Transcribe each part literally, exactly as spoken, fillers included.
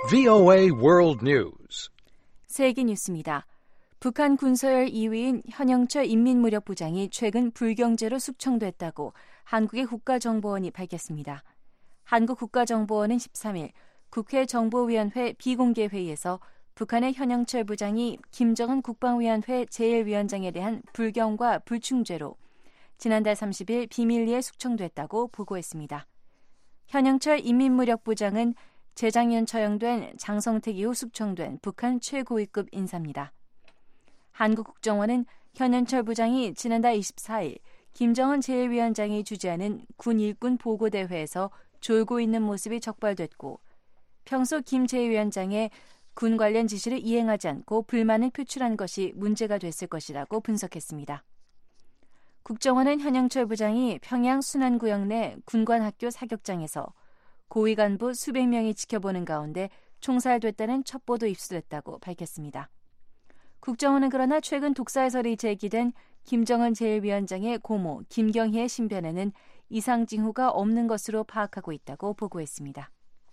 브이오에이 World News. 세계 뉴스입니다. 북한 군서열 이 위인 현영철 인민무력부장이 최근 불경제로 숙청됐다고 한국의 국가정보원이 밝혔습니다. 한국 국가정보원은 십삼 일 국회 정보위원회 비공개 회의에서 북한의 현영철 부장이 김정은 국방위원회 제일 위원장에 대한 불경과 불충죄로 지난달 삼십 일 비밀리에 숙청됐다고 보고했습니다. 현영철 인민무력부장은 재작년 처형된 장성택 이후 숙청된 북한 최고위급 인사입니다. 한국 국정원은 현영철 부장이 지난달 이십사 일 김정은 제일 위원장이 주재하는 군 일군 보고대회에서 졸고 있는 모습이 적발됐고 평소 김 제일 위원장의 군 관련 지시를 이행하지 않고 불만을 표출한 것이 문제가 됐을 것이라고 분석했습니다. 국정원은 현영철 부장이 평양 순안구역 내 군관학교 사격장에서 고위 간부 수백 명이 지켜보는 가운데 총살됐다는 첩보도 입수됐다고 밝혔습니다. 국정원은 그러나 최근 독살설이 제기된 김정은 제일 위원장의 고모 김경희의 신변에는 이상 징후가 없는 것으로 파악하고 있다고 보고했습니다.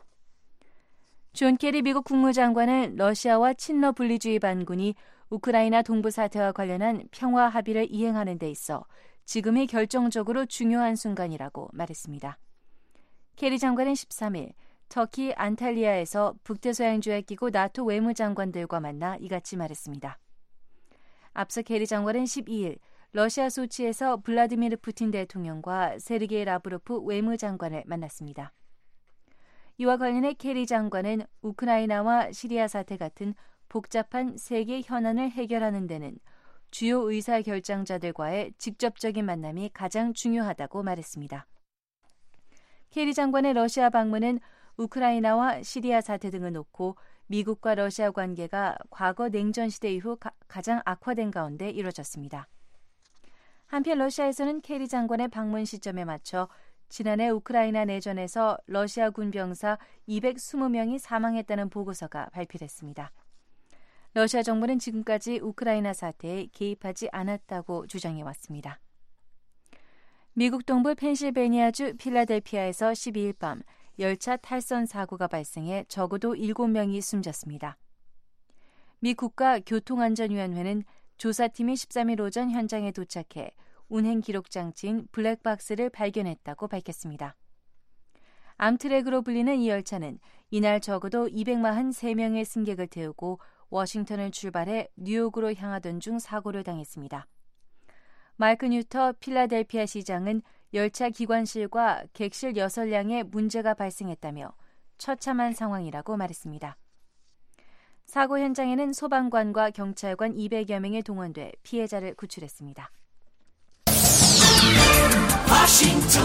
존 케리 미국 국무장관은 러시아와 친러 분리주의 반군이 우크라이나 동부 사태와 관련한 평화 합의를 이행하는 데 있어 지금이 결정적으로 중요한 순간이라고 말했습니다. 케리 장관은 십삼 일 터키 안탈리아에서 북대서양조약기구 나토 외무장관들과 만나 이같이 말했습니다. 앞서 케리 장관은 십이 일 러시아 소치에서 블라디미르 푸틴 대통령과 세르게이 라브로프 외무장관을 만났습니다. 이와 관련해 케리 장관은 우크라이나와 시리아 사태 같은 복잡한 세계 현안을 해결하는 데는 주요 의사결정자들과의 직접적인 만남이 가장 중요하다고 말했습니다. 케리 장관의 러시아 방문은 우크라이나와 시리아 사태 등을 놓고 미국과 러시아 관계가 과거 냉전 시대 이후 가, 가장 악화된 가운데 이뤄졌습니다. 한편 러시아에서는 케리 장관의 방문 시점에 맞춰 지난해 우크라이나 내전에서 러시아 군 병사 이백이십 명이 사망했다는 보고서가 발표됐습니다. 러시아 정부는 지금까지 우크라이나 사태에 개입하지 않았다고 주장해왔습니다. 미국 동부 펜실베니아주 필라델피아에서 십이 일 밤 열차 탈선 사고가 발생해 적어도 일곱 명이 숨졌습니다. 미 국가교통안전위원회는 조사팀이 십삼 일 오전 현장에 도착해 운행 기록 장치인 블랙박스를 발견했다고 밝혔습니다. 암트랙으로 불리는 이 열차는 이날 적어도 이백사십삼 명의 승객을 태우고 워싱턴을 출발해 뉴욕으로 향하던 중 사고를 당했습니다. 마이크 뉴터 필라델피아 시장은 열차 기관실과 객실 여섯 량에 문제가 발생했다며 처참한 상황이라고 말했습니다. 사고 현장에는 소방관과 경찰관 이백여 명이 동원돼 피해자를 구출했습니다. 워싱턴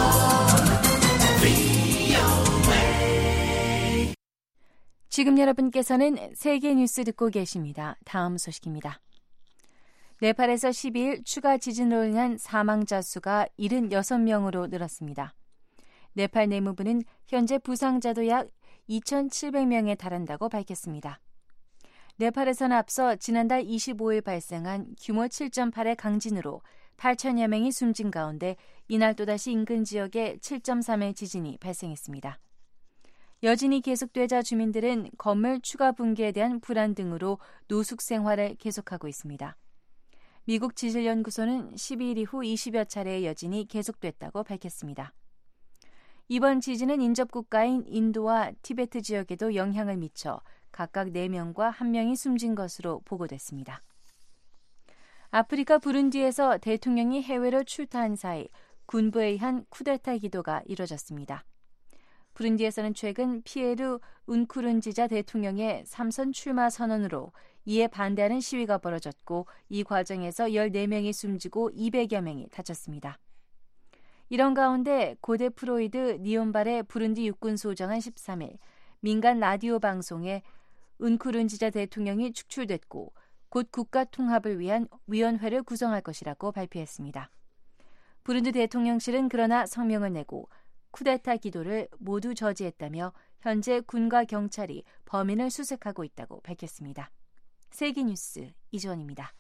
브이오에이 지금 여러분께서는 세계 뉴스 듣고 계십니다. 다음 소식입니다. 네팔에서 십이 일 추가 지진으로 인한 사망자 수가 칠십육 명으로 늘었습니다. 네팔 내무부는 현재 부상자도 약 이천칠백 명에 달한다고 밝혔습니다. 네팔에서는 앞서 지난달 이십오 일 발생한 규모 칠 점 팔의 강진으로 팔천여 명이 숨진 가운데 이날 또다시 인근 지역에 칠 점 삼의 지진이 발생했습니다. 여진이 계속되자 주민들은 건물 추가 붕괴에 대한 불안 등으로 노숙 생활을 계속하고 있습니다. 미국 지질연구소는 십이 일 이후 이십여 차례의 여진이 계속됐다고 밝혔습니다. 이번 지진은 인접국가인 인도와 티베트 지역에도 영향을 미쳐 각각 네 명과 한 명이 숨진 것으로 보고됐습니다. 아프리카 부룬디에서 대통령이 해외로 출타한 사이 군부에 의한 쿠데타 기도가 이뤄졌습니다. 부룬디에서는 최근 피에르 운쿠른지자 대통령의 삼선 출마 선언으로 이에 반대하는 시위가 벌어졌고 이 과정에서 열네 명이 숨지고 이백여 명이 다쳤습니다. 이런 가운데 고대 프로이드 니온발의 부룬디 육군 소장은 십삼 일 민간 라디오 방송에 운쿠른지자 대통령이 축출됐고 곧 국가 통합을 위한 위원회를 구성할 것이라고 발표했습니다. 부룬디 대통령실은 그러나 성명을 내고 쿠데타 기도를 모두 저지했다며 현재 군과 경찰이 범인을 수색하고 있다고 밝혔습니다. 세계 뉴스 이주원입니다.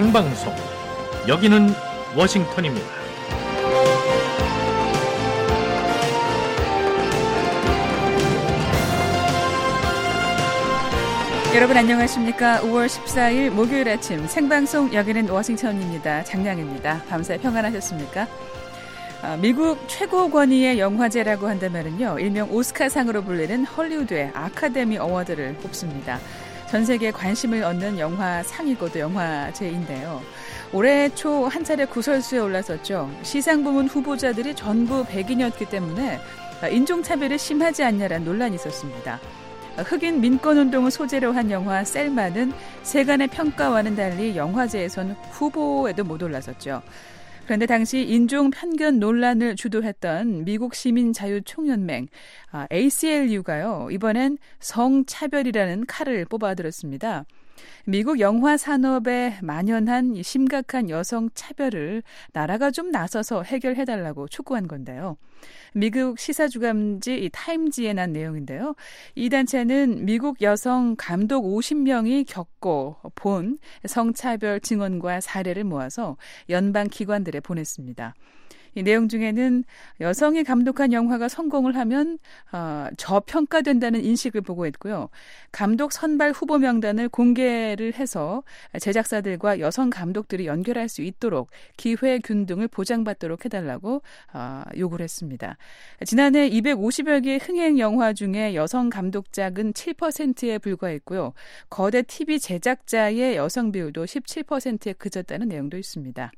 생방송, 여기는 워싱턴입니다. 여러분 안녕하십니까? 오월 십사일 목요일 아침 생방송, 여기는 워싱턴입니다. 장량입니다. 밤새 평안하셨습니까? 아, 미국 최고 권위의 영화제라고 한다면요, 일명 오스카상으로 불리는 헐리우드의 아카데미 어워드를 뽑습니다. 전 세계에 관심을 얻는 영화 상이고 또 영화제인데요. 올해 초 한 차례 구설수에 올랐었죠. 시상 부문 후보자들이 전부 백인이었기 때문에 인종차별이 심하지 않냐라는 논란이 있었습니다. 흑인 민권운동을 소재로 한 영화 셀마는 세간의 평가와는 달리 영화제에선 후보에도 못 올랐었죠. 그런데 당시 인종 편견 논란을 주도했던 미국 시민자유총연맹 에이씨엘유가요, 이번엔 성차별이라는 칼을 뽑아들었습니다. 미국 영화 산업에 만연한 심각한 여성 차별을 나라가 좀 나서서 해결해달라고 촉구한 건데요. 미국 시사주간지 타임지에 난 내용인데요. 이 단체는 미국 여성 감독 오십 명이 겪고 본 성차별 증언과 사례를 모아서 연방 기관들에 보냈습니다. 이 내용 중에는 여성이 감독한 영화가 성공을 하면 어, 저평가된다는 인식을 보고했고요. 감독 선발 후보 명단을 공개를 해서 제작사들과 여성 감독들이 연결할 수 있도록 기회 균등을 보장받도록 해달라고 어, 요구를 했습니다. 지난해 이백오십여 개의 흥행 영화 중에 여성 감독작은 칠 퍼센트에 불과했고요. 거대 티비 제작자의 여성 비율도 십칠 퍼센트에 그쳤다는 내용도 있습니다.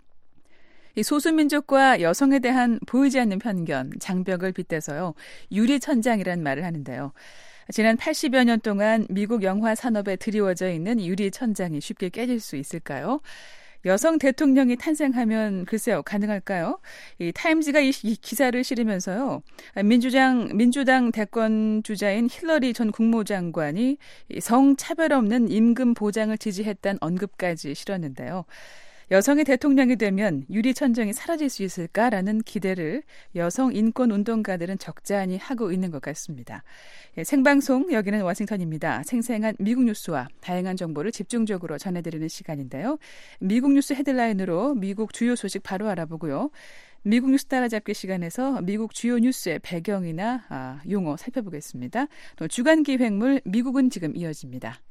이 소수민족과 여성에 대한 보이지 않는 편견, 장벽을 빗대서요, 유리천장이라는 말을 하는데요. 지난 팔십여 년 동안 미국 영화 산업에 드리워져 있는 유리천장이 쉽게 깨질 수 있을까요? 여성 대통령이 탄생하면 글쎄요, 가능할까요? 이 타임지가 이, 이 기사를 실으면서요, 민주당 민주당 대권 주자인 힐러리 전 국무장관이 성차별 없는 임금 보장을 지지했다는 언급까지 실었는데요. 여성이 대통령이 되면 유리천장이 사라질 수 있을까라는 기대를 여성 인권 운동가들은 적잖이 하고 있는 것 같습니다. 예, 생방송, 여기는 워싱턴입니다. 생생한 미국 뉴스와 다양한 정보를 집중적으로 전해드리는 시간인데요. 미국 뉴스 헤드라인으로 미국 주요 소식 바로 알아보고요. 미국 뉴스 따라잡기 시간에서 미국 주요 뉴스의 배경이나 아, 용어 살펴보겠습니다. 또 주간 기획물 미국은 지금 이어집니다.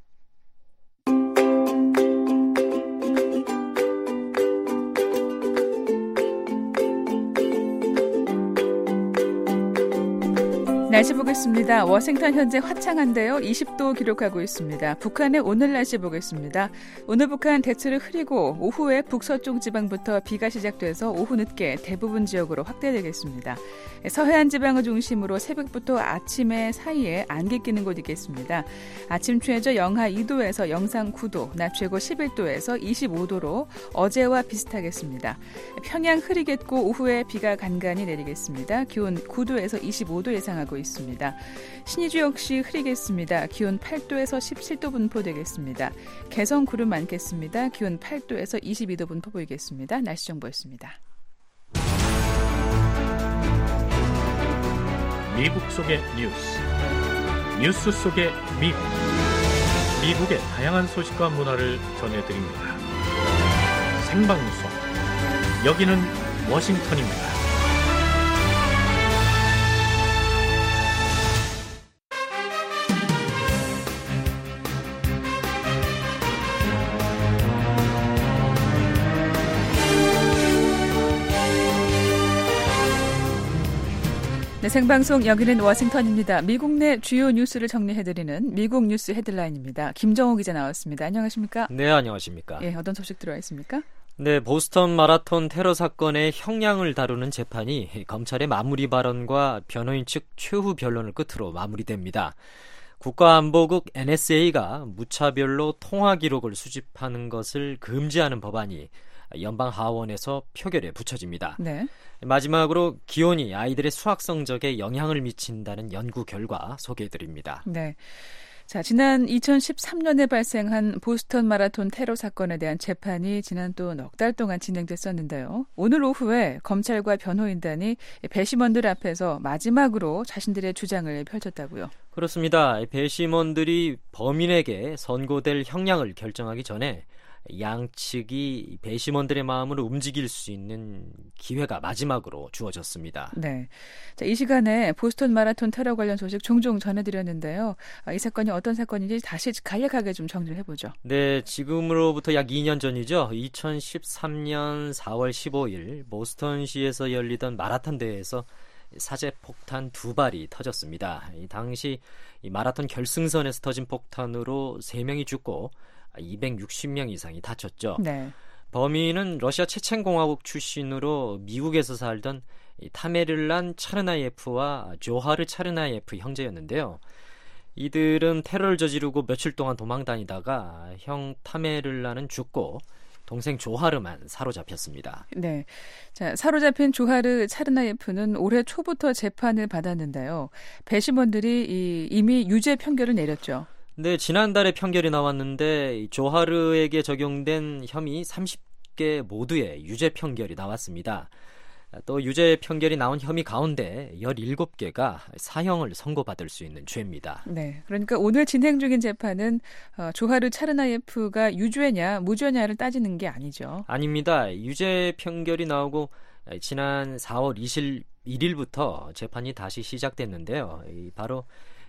날씨 보겠습니다. 워싱턴 현재 화창한데요. 이십 도 기록하고 있습니다. 북한의 오늘 날씨 보겠습니다. 오늘 북한 대체로 흐리고 오후에 북서쪽 지방부터 비가 시작돼서 오후 늦게 대부분 지역으로 확대되겠습니다. 서해안 지방을 중심으로 새벽부터 아침에 사이에 안개 끼는 곳이 있겠습니다. 아침 최저 영하 이 도에서 영상 구 도, 낮 최고 십일 도에서 이십오 도로 어제와 비슷하겠습니다. 평양 흐리겠고 오후에 비가 간간히 내리겠습니다. 기온 구 도에서 이십오 도 예상하고 있습니다. 신의주 역시 흐리겠습니다. 기온 팔 도에서 십칠 도 분포되겠습니다. 개성 구름 많겠습니다. 기온 팔 도에서 이십이 도 분포 보이겠습니다. 날씨 정보였습니다. 미국 속의 뉴스, 뉴스 속의 미국, 미국의 다양한 소식과 문화를 전해드립니다. 생방송, 여기는 워싱턴입니다. 네, 생방송, 여기는 워싱턴입니다. 미국 내 주요 뉴스를 정리해드리는 미국 뉴스 헤드라인입니다. 김정호 기자 나왔습니다. 안녕하십니까? 네, 안녕하십니까? 예, 어떤 소식 들어와 있습니까? 네, 보스턴 마라톤 테러 사건의 형량을 다루는 재판이 검찰의 마무리 발언과 변호인 측 최후 변론을 끝으로 마무리됩니다. 국가안보국 엔에스에이가 무차별로 통화 기록을 수집하는 것을 금지하는 법안이 연방 하원에서 표결에 붙여집니다. 네. 마지막으로 기온이 아이들의 수학 성적에 영향을 미친다는 연구 결과 소개해드립니다. 네. 자, 지난 이천십삼 년에 발생한 보스턴 마라톤 테러 사건에 대한 재판이 지난 또 넉 달 동안 진행됐었는데요. 오늘 오후에 검찰과 변호인단이 배심원들 앞에서 마지막으로 자신들의 주장을 펼쳤다고요. 그렇습니다. 배심원들이 범인에게 선고될 형량을 결정하기 전에 양측이 배심원들의 마음을 움직일 수 있는 기회가 마지막으로 주어졌습니다. 네, 자, 이 시간에 보스턴 마라톤 테러 관련 소식 종종 전해드렸는데요. 이 사건이 어떤 사건인지 다시 간략하게 좀 정리를 해보죠. 네, 지금으로부터 약 이 년 전이죠. 이천십삼 년 사월 십오일 보스턴시에서 열리던 마라톤 대회에서 사제 폭탄 두 발이 터졌습니다. 이 당시 이 마라톤 결승선에서 터진 폭탄으로 세 명이 죽고 이백육십 명 이상이 다쳤죠. 네. 범인은 러시아 체첸공화국 출신으로 미국에서 살던 타메릴란 차르나예프와 조하르 차르나예프 형제였는데요. 이들은 테러를 저지르고 며칠 동안 도망 다니다가 형 타메릴란은 죽고 동생 조하르만 사로잡혔습니다. 네, 자, 사로잡힌 조하르 차르나예프는 올해 초부터 재판을 받았는데요. 배심원들이 이, 이미 유죄 판결을 내렸죠. 네, 지난달에 판결이 나왔는데 조하르에게 적용된 혐의 삼십 개 모두의 유죄 판결이 나왔습니다. 또 유죄 판결이 나온 혐의 가운데 열일곱 개가 사형을 선고받을 수 있는 죄입니다. 네, 그러니까 오늘 진행 중인 재판은 어, 조하르 차르나예프가 유죄냐 무죄냐를 따지는 게 아니죠. 아닙니다. 유죄 판결이 나오고 지난 사월 이십일일부터 재판이 다시 시작됐는데요. 바로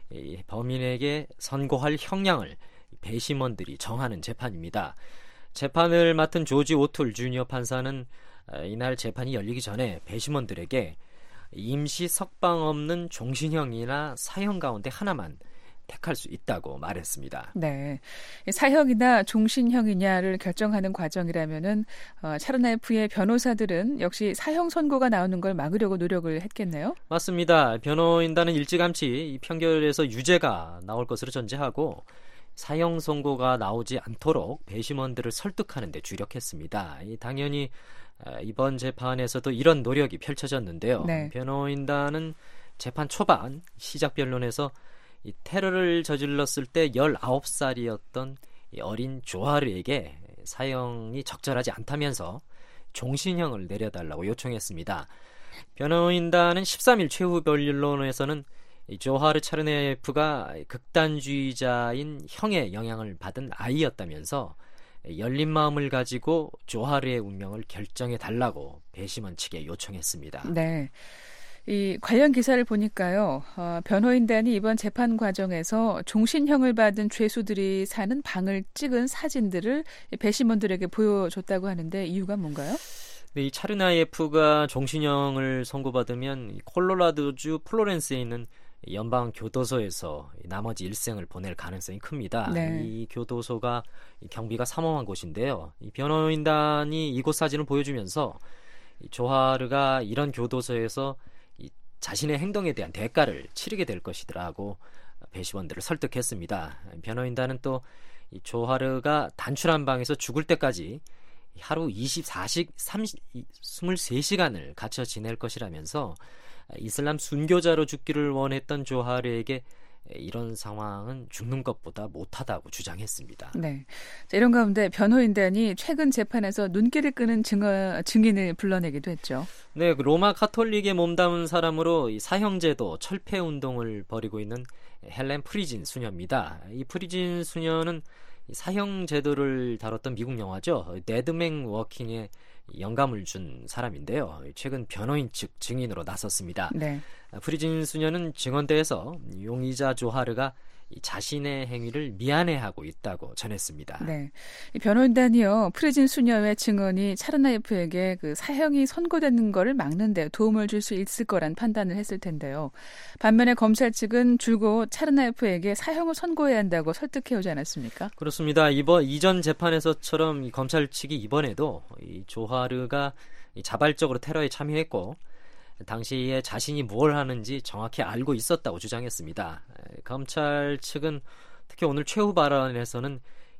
범인에게 선고할 형량을 배심원들이 정하는 재판입니다. 재판을 맡은 조지 오툴 주니어 판사는 이날 재판이 열리기 전에 배심원들에게 임시 석방 없는 종신형이나 사형 가운데 하나만 택할 수 있다고 말했습니다. 네, 사형이나 종신형이냐를 결정하는 과정이라면은 어, 차르나예프의 변호사들은 역시 사형 선고가 나오는 걸 막으려고 노력을 했겠네요. 맞습니다. 변호인단은 일찌감치 이 판결에서 유죄가 나올 것으로 전제하고 사형 선고가 나오지 않도록 배심원들을 설득하는 데 주력했습니다. 당연히 이번 재판에서도 이런 노력이 펼쳐졌는데요. 네. 변호인단은 재판 초반 시작 변론에서 이 테러를 저질렀을 때 열아홉 살이었던 이 어린 조하르에게 사형이 적절하지 않다면서 종신형을 내려달라고 요청했습니다. 변호인단은 십삼일 최후 변론에서는 이 조하르 차르나예프가 극단주의자인 형의 영향을 받은 아이였다면서 열린 마음을 가지고 조하르의 운명을 결정해 달라고 배심원 측에 요청했습니다. 네. 이 관련 기사를 보니까요, 어, 변호인단이 이번 재판 과정에서 종신형을 받은 죄수들이 사는 방을 찍은 사진들을 배심원들에게 보여줬다고 하는데 이유가 뭔가요? 네, 이 차르나예프가 종신형을 선고받으면 콜로라도주 플로렌스에 있는 연방 교도소에서 나머지 일생을 보낼 가능성이 큽니다. 네. 이 교도소가 경비가 삼엄한 곳인데요. 이 변호인단이 이곳 사진을 보여주면서 이 조하르가 이런 교도소에서 이 자신의 행동에 대한 대가를 치르게 될 것이라고 배심원들을 설득했습니다. 변호인단은 또 이 조하르가 단출한 방에서 죽을 때까지 하루 이십사 시, 이십삼 시간을 갇혀 지낼 것이라면서 이슬람 순교자로 죽기를 원했던 조하르에게 이런 상황은 죽는 것보다 못하다고 주장했습니다. 네, 자, 이런 가운데 변호인단이 최근 재판에서 눈길을 끄는 증어, 증인을 불러내기도 했죠. 네, 로마 카톨릭에 몸담은 사람으로 이 사형제도 철폐 운동을 벌이고 있는 헬렌 프리진 수녀입니다. 이 프리진 수녀는 사형 제도를 다뤘던 미국 영화죠. 데드맨 워킹에 영감을 준 사람인데요. 최근 변호인 측 증인으로 나섰습니다. 네. 프리진 수녀는 증언대에서 용의자 조하르가 자신의 행위를 미안해하고 있다고 전했습니다. 네, 이 변호인단이요, 프리진 수녀의 증언이 차르나예프에게 그 사형이 선고되는 것을 막는 데 도움을 줄 수 있을 거란 판단을 했을 텐데요. 반면에 검찰 측은 줄곧 차르나예프에게 사형을 선고해야 한다고 설득해오지 않았습니까? 그렇습니다. 이번 이전 재판에서처럼 이 검찰 측이 이번에도 이 조하르가 이 자발적으로 테러에 참여했고 당시에 자신이 뭘 하는지 정확히 알고 있었다고 주장했습니다. 검찰 측은 특히 오늘 최후 발언에서는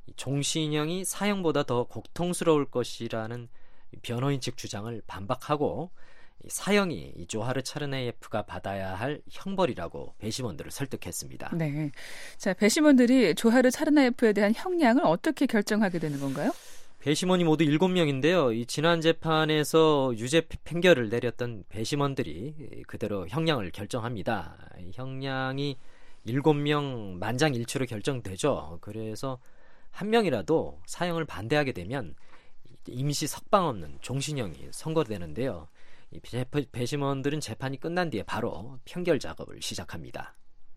종신형이 사형보다 더 고통스러울 것이라는 변호인 측 주장을 반박하고 사형이 조하르 차르나예프가 받아야 할 형벌이라고 배심원들을 설득했습니다. 네, 자, 배심원들이 조하르 차르나예프에 대한 형량을 어떻게 결정하게 되는 건가요? 배심원이 모두 일곱 명인데요. 이 지난 재판에서 유죄 판결을 내렸던 배심원들이 그대로 형량을 결정합니다. 형량이 일곱 명 만장일치로 결정되죠. 그래서 한 명이라도 사형을 반대하게 되면 임시 석방 없는 종신형이 선고되는데요. 이 배심원들은 재판이 끝난 뒤에 바로 평결 작업을 시작합니다.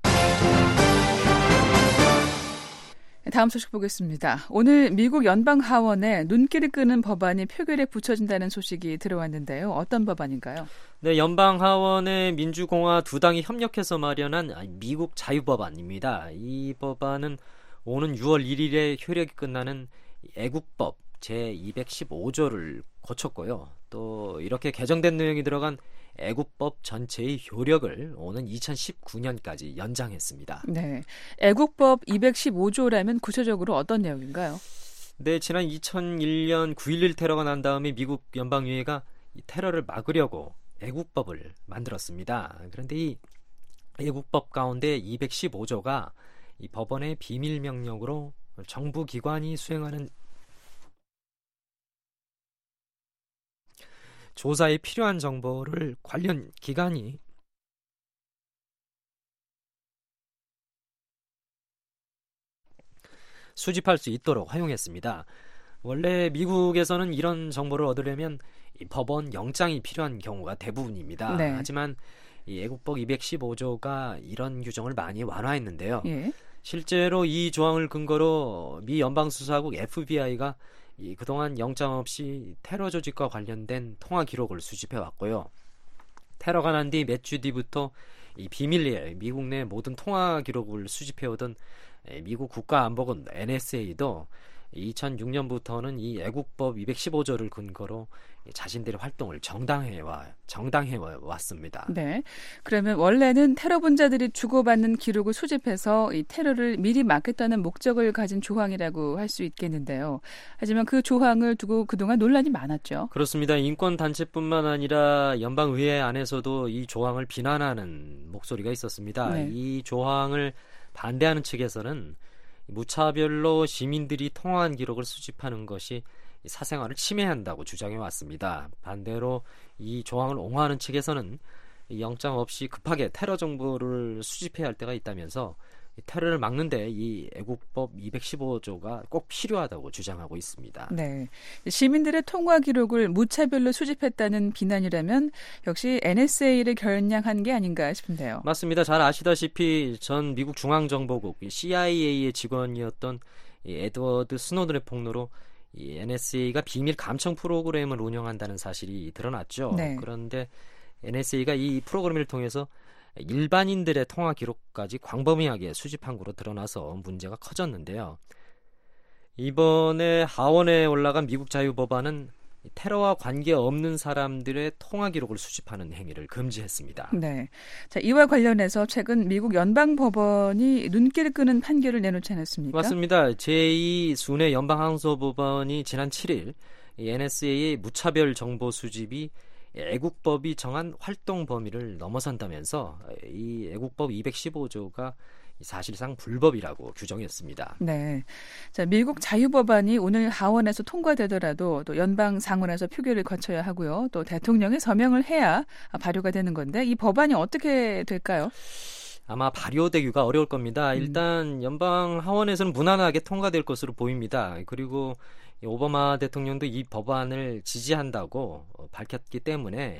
다음 소식 보겠습니다. 오늘 미국 연방 하원에 눈길을 끄는 법안이 표결에 붙여진다는 소식이 들어왔는데요. 어떤 법안인가요? 네, 연방 하원의 민주공화 두 당이 협력해서 마련한 미국 자유법안입니다. 이 법안은 오는 유월 일일에 효력이 끝나는 애국법 제이백십오조를 고쳤고요. 또 이렇게 개정된 내용이 들어간 애국법 전체의 효력을 오는 이천십구년까지 연장했습니다. 네, 애국법 이백십오조라면 구체적으로 어떤 내용인가요? 네, 지난 이천일년 구일일 테러가 난 다음에 미국 연방의회가 이 테러를 막으려고 애국법을 만들었습니다. 그런데 이 애국법 가운데 이백십오조가 이 법원의 비밀 명령으로 정부 기관이 수행하는 조사에 필요한 정보를 관련 기관이 수집할 수 있도록 허용했습니다. 원래 미국에서는 이런 정보를 얻으려면 이 법원 영장이 필요한 경우가 대부분입니다. 네. 하지만 이 애국법 이백십오조가 이런 규정을 많이 완화했는데요. 예. 실제로 이 조항을 근거로 미 연방수사국 에프비아이가 이 그동안 영장 없이 테러 조직과 관련된 통화 기록을 수집해 왔고요. 테러가 난 뒤 몇 주 뒤부터 이 비밀리에 미국 내 모든 통화 기록을 수집해 오던 미국 국가안보군 엔에스에이도 이천육년부터는 이 애국법 이백십오조를 근거로 자신들의 활동을 정당해와 정당해 왔습니다. 네, 그러면 원래는 테러 분자들이 주고받는 기록을 수집해서 이 테러를 미리 막겠다는 목적을 가진 조항이라고 할 수 있겠는데요. 하지만 그 조항을 두고 그동안 논란이 많았죠. 그렇습니다. 인권 단체뿐만 아니라 연방의회 안에서도 이 조항을 비난하는 목소리가 있었습니다. 네. 이 조항을 반대하는 측에서는 무차별로 시민들이 통화한 기록을 수집하는 것이 사생활을 침해한다고 주장해 왔습니다. 반대로 이 조항을 옹호하는 측에서는 영장 없이 급하게 테러 정보를 수집해야 할 때가 있다면서 테러를 막는데 이 애국법 이백십오조가 꼭 필요하다고 주장하고 있습니다. 네, 시민들의 통화 기록을 무차별로 수집했다는 비난이라면 역시 엔에스에이를 겨냥한 게 아닌가 싶은데요. 맞습니다. 잘 아시다시피 전 미국 중앙정보국 씨아이에이의 직원이었던 이 에드워드 스노든의 폭로로 이 엔에스에이가 비밀 감청 프로그램을 운영한다는 사실이 드러났죠. 네. 그런데 엔에스에이가 이 프로그램을 통해서 일반인들의 통화 기록까지 광범위하게 수집한 것으로 드러나서 문제가 커졌는데요. 이번에 하원에 올라간 미국 자유법안은 테러와 관계없는 사람들의 통화 기록을 수집하는 행위를 금지했습니다. 네, 자, 이와 관련해서 최근 미국 연방법원이 눈길을 끄는 판결을 내놓지 않았습니까? 맞습니다. 제이 순회 연방항소법원이 지난 칠일 이 엔에스에이의 무차별 정보 수집이 애국법이 정한 활동 범위를 넘어선다면서 이 애국법 이백십오조가 사실상 불법이라고 규정했습니다. 네, 자, 미국 자유법안이 오늘 하원에서 통과되더라도 또 연방 상원에서 표결을 거쳐야 하고요. 또 대통령의 서명을 해야 발효가 되는 건데 이 법안이 어떻게 될까요? 아마 발효되기가 어려울 겁니다. 일단 연방 하원에서는 무난하게 통과될 것으로 보입니다. 그리고 오바마 대통령도 이 법안을 지지한다고 밝혔기 때문에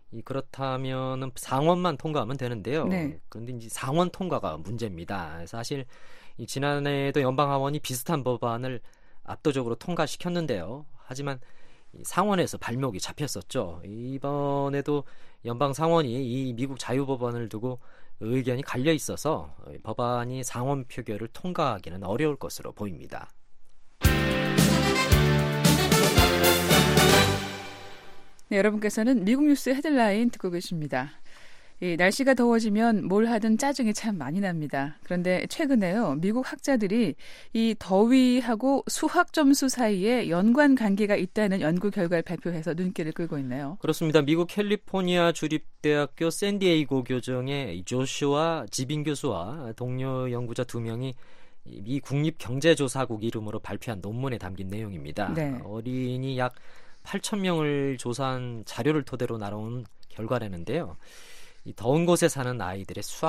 그렇다면 상원만 통과하면 되는데요. 네. 그런데 이제 상원 통과가 문제입니다. 사실 지난해에도 연방 하원이 비슷한 법안을 압도적으로 통과시켰는데요. 하지만 상원에서 발목이 잡혔었죠. 이번에도 연방 상원이 이 미국 자유법안을 두고 의견이 갈려 있어서 법안이 상원 표결을 통과하기는 어려울 것으로 보입니다. 네, 여러분께서는 미국 뉴스 헤드라인 듣고 계십니다. 이 날씨가 더워지면 뭘 하든 짜증이 참 많이 납니다. 그런데 최근에요, 미국 학자들이 이 더위하고 수학 점수 사이에 연관 관계가 있다는 연구 결과를 발표해서 눈길을 끌고 있네요. 그렇습니다. 미국 캘리포니아 주립대학교 샌디에이고 교정의 조슈아 지빈 교수와 동료 연구자 두 명이 미 국립경제조사국 이름으로 발표한 논문에 담긴 내용입니다. 네. 어린이 약 팔천 명을 조사한 자료를 토대로 나온 결과라는데요. 이 더운 곳에 사는 아이들의 수학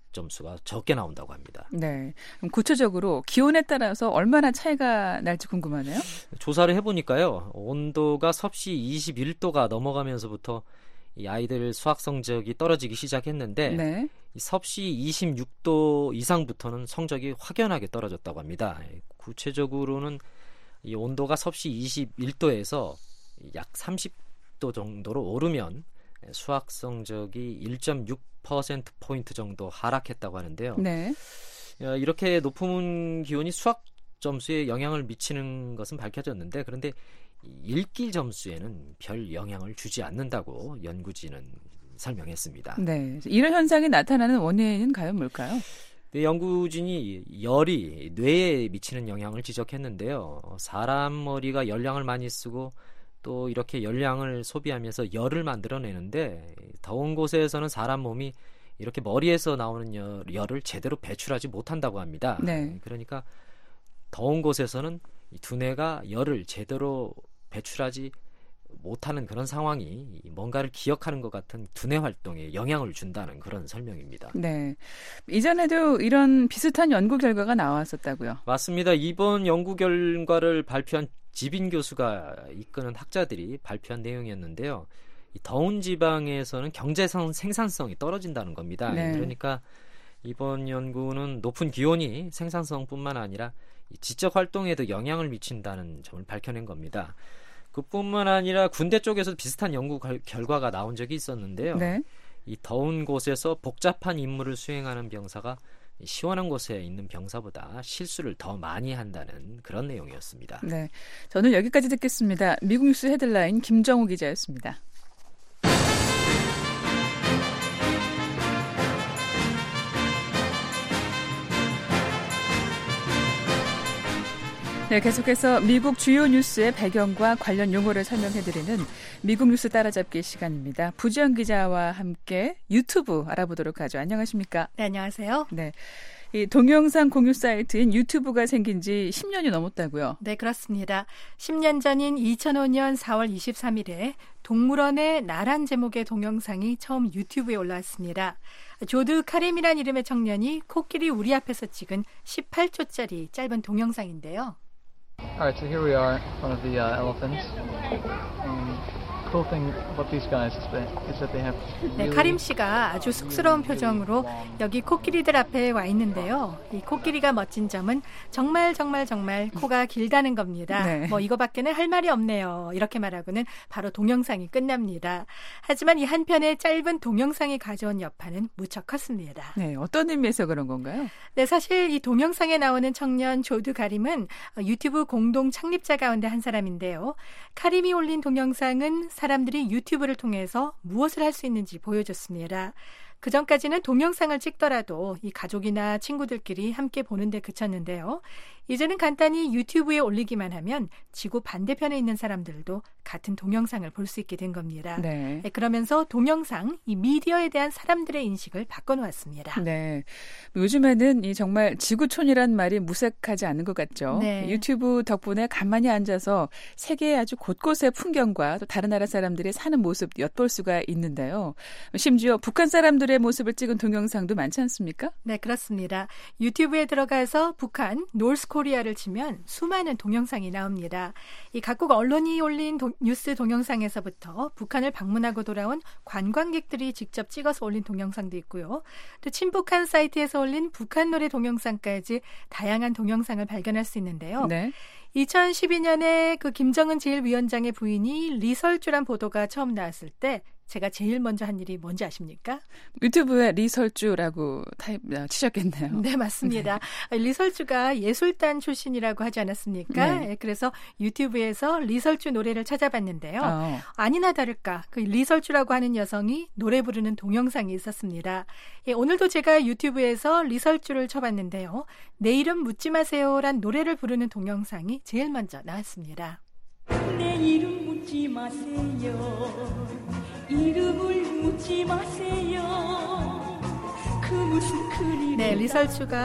점수가 적게 나온다고 합니다. 네. 그럼 구체적으로 기온에 따라서 얼마나 차이가 날지 궁금하네요. 조사를 해보니까요. 온도가 섭씨 이십일 도가 넘어가면서부터 이 아이들 수학 성적이 떨어지기 시작했는데 네. 이 섭씨 이십육 도 이상부터는 성적이 확연하게 떨어졌다고 합니다. 구체적으로는 이 온도가 섭씨 이십일 도에서 약 삼십 도 정도로 오르면 수학 성적이 일 점 육 퍼센트 포인트 정도 하락했다고 하는데요. 네. 이렇게 높은 기온이 수학 점수에 영향을 미치는 것은 밝혀졌는데 그런데 읽기 점수에는 별 영향을 주지 않는다고 연구진은 설명했습니다. 네. 이런 현상이 나타나는 원인은 과연 뭘까요? 네, 연구진이 열이 뇌에 미치는 영향을 지적했는데요. 사람 머리가 열량을 많이 쓰고 또 이렇게 열량을 소비하면서 열을 만들어내는데 더운 곳에서는 사람 몸이 이렇게 머리에서 나오는 열, 열을 제대로 배출하지 못한다고 합니다. 네. 그러니까 더운 곳에서는 이 두뇌가 열을 제대로 배출하지 못하는 그런 상황이 뭔가를 기억하는 것 같은 두뇌 활동에 영향을 준다는 그런 설명입니다. 네. 이전에도 이런 비슷한 연구 결과가 나왔었다고요? 맞습니다. 이번 연구 결과를 발표한 지빈 교수가 이끄는 학자들이 발표한 내용이었는데요. 이 더운 지방에서는 경제상 생산성이 떨어진다는 겁니다. 네. 그러니까 이번 연구는 높은 기온이 생산성뿐만 아니라 지적 활동에도 영향을 미친다는 점을 밝혀낸 겁니다. 그뿐만 아니라 군대 쪽에서 비슷한 연구 결과가 나온 적이 있었는데요. 네. 이 더운 곳에서 복잡한 임무를 수행하는 병사가 시원한 곳에 있는 병사보다 실수를 더 많이 한다는 그런 내용이었습니다. 네, 저는 여기까지 듣겠습니다. 미국 뉴스 헤드라인 김정우 기자였습니다. 네, 계속해서 미국 주요 뉴스의 배경과 관련 용어를 설명해드리는 미국 뉴스 따라잡기 시간입니다. 부지연 기자와 함께 유튜브 알아보도록 하죠. 안녕하십니까? 네, 안녕하세요. 네, 이 동영상 공유 사이트인 유튜브가 생긴 지 십 년이 넘었다고요? 네, 그렇습니다. 십 년 전인 이천오 년 사월 이십삼일에 동물원의 나란 제목의 동영상이 처음 유튜브에 올라왔습니다. 조드 카림이란 이름의 청년이 코끼리 우리 앞에서 찍은 십팔 초짜리 짧은 동영상인데요. Alright, so here we are in front of the uh, elephants. Um, cool thing about these guys is that, is that they have 네, 카림 씨가 아주 쑥스러운 표정으로 여기 코끼리들 앞에 와 있는데요. 이 코끼리가 멋진 점은 정말 정말 정말 코가 길다는 겁니다. 네. 뭐 이거밖에는 할 말이 없네요. 이렇게 말하고는 바로 동영상이 끝납니다. 하지만 이 한편의 짧은 동영상이 가져온 여파는 무척 컸습니다. 네, 어떤 의미에서 그런 건가요? 네, 사실 이 동영상에 나오는 청년 조드 카림은 유튜브 공동 창립자 가운데 한 사람인데요. 카림이 올린 동영상은 사람들이 유튜브를 통해서 무엇을 할 수 있는지 보여줬습니다. 그전까지는 동영상을 찍더라도 이 가족이나 친구들끼리 함께 보는 데 그쳤는데요. 이제는 간단히 유튜브에 올리기만 하면 지구 반대편에 있는 사람들도 같은 동영상을 볼 수 있게 된 겁니다. 네. 네, 그러면서 동영상, 이 미디어에 대한 사람들의 인식을 바꿔놓았습니다. 네. 요즘에는 이 정말 지구촌이란 말이 무색하지 않은 것 같죠. 네. 유튜브 덕분에 가만히 앉아서 세계의 아주 곳곳의 풍경과 또 다른 나라 사람들이 사는 모습 엿볼 수가 있는데요. 심지어 북한 사람들의 모습을 찍은 동영상도 많지 않습니까? 네, 그렇습니다. 유튜브에 들어가서 북한, 노스코리아를 치면 수많은 동영상이 나옵니다. 이 각국 언론이 올린 도, 뉴스 동영상에서부터 북한을 방문하고 돌아온 관광객들이 직접 찍어서 올린 동영상도 있고요. 또 친북한 사이트에서 올린 북한 노래 동영상까지 다양한 동영상을 발견할 수 있는데요. 네. 이천십이 년에 그 김정은 제일 위원장의 부인이 리설주란 보도가 처음 나왔을 때 제가 제일 먼저 한 일이 뭔지 아십니까? 유튜브에 리설주라고 타입 치셨겠네요. 네, 맞습니다. 네. 리설주가 예술단 출신이라고 하지 않았습니까? 네. 그래서 유튜브에서 리설주 노래를 찾아봤는데요. 어. 아니나 다를까 그 리설주라고 하는 여성이 노래 부르는 동영상이 있었습니다. 예, 오늘도 제가 유튜브에서 리설주를 쳐봤는데요. 내 이름 묻지 마세요란 노래를 부르는 동영상이 제일 먼저 나왔습니다. 내 이름 묻지 마세요. 이름을 묻지 마세요. 그 무슨 큰일. 네, 리설주가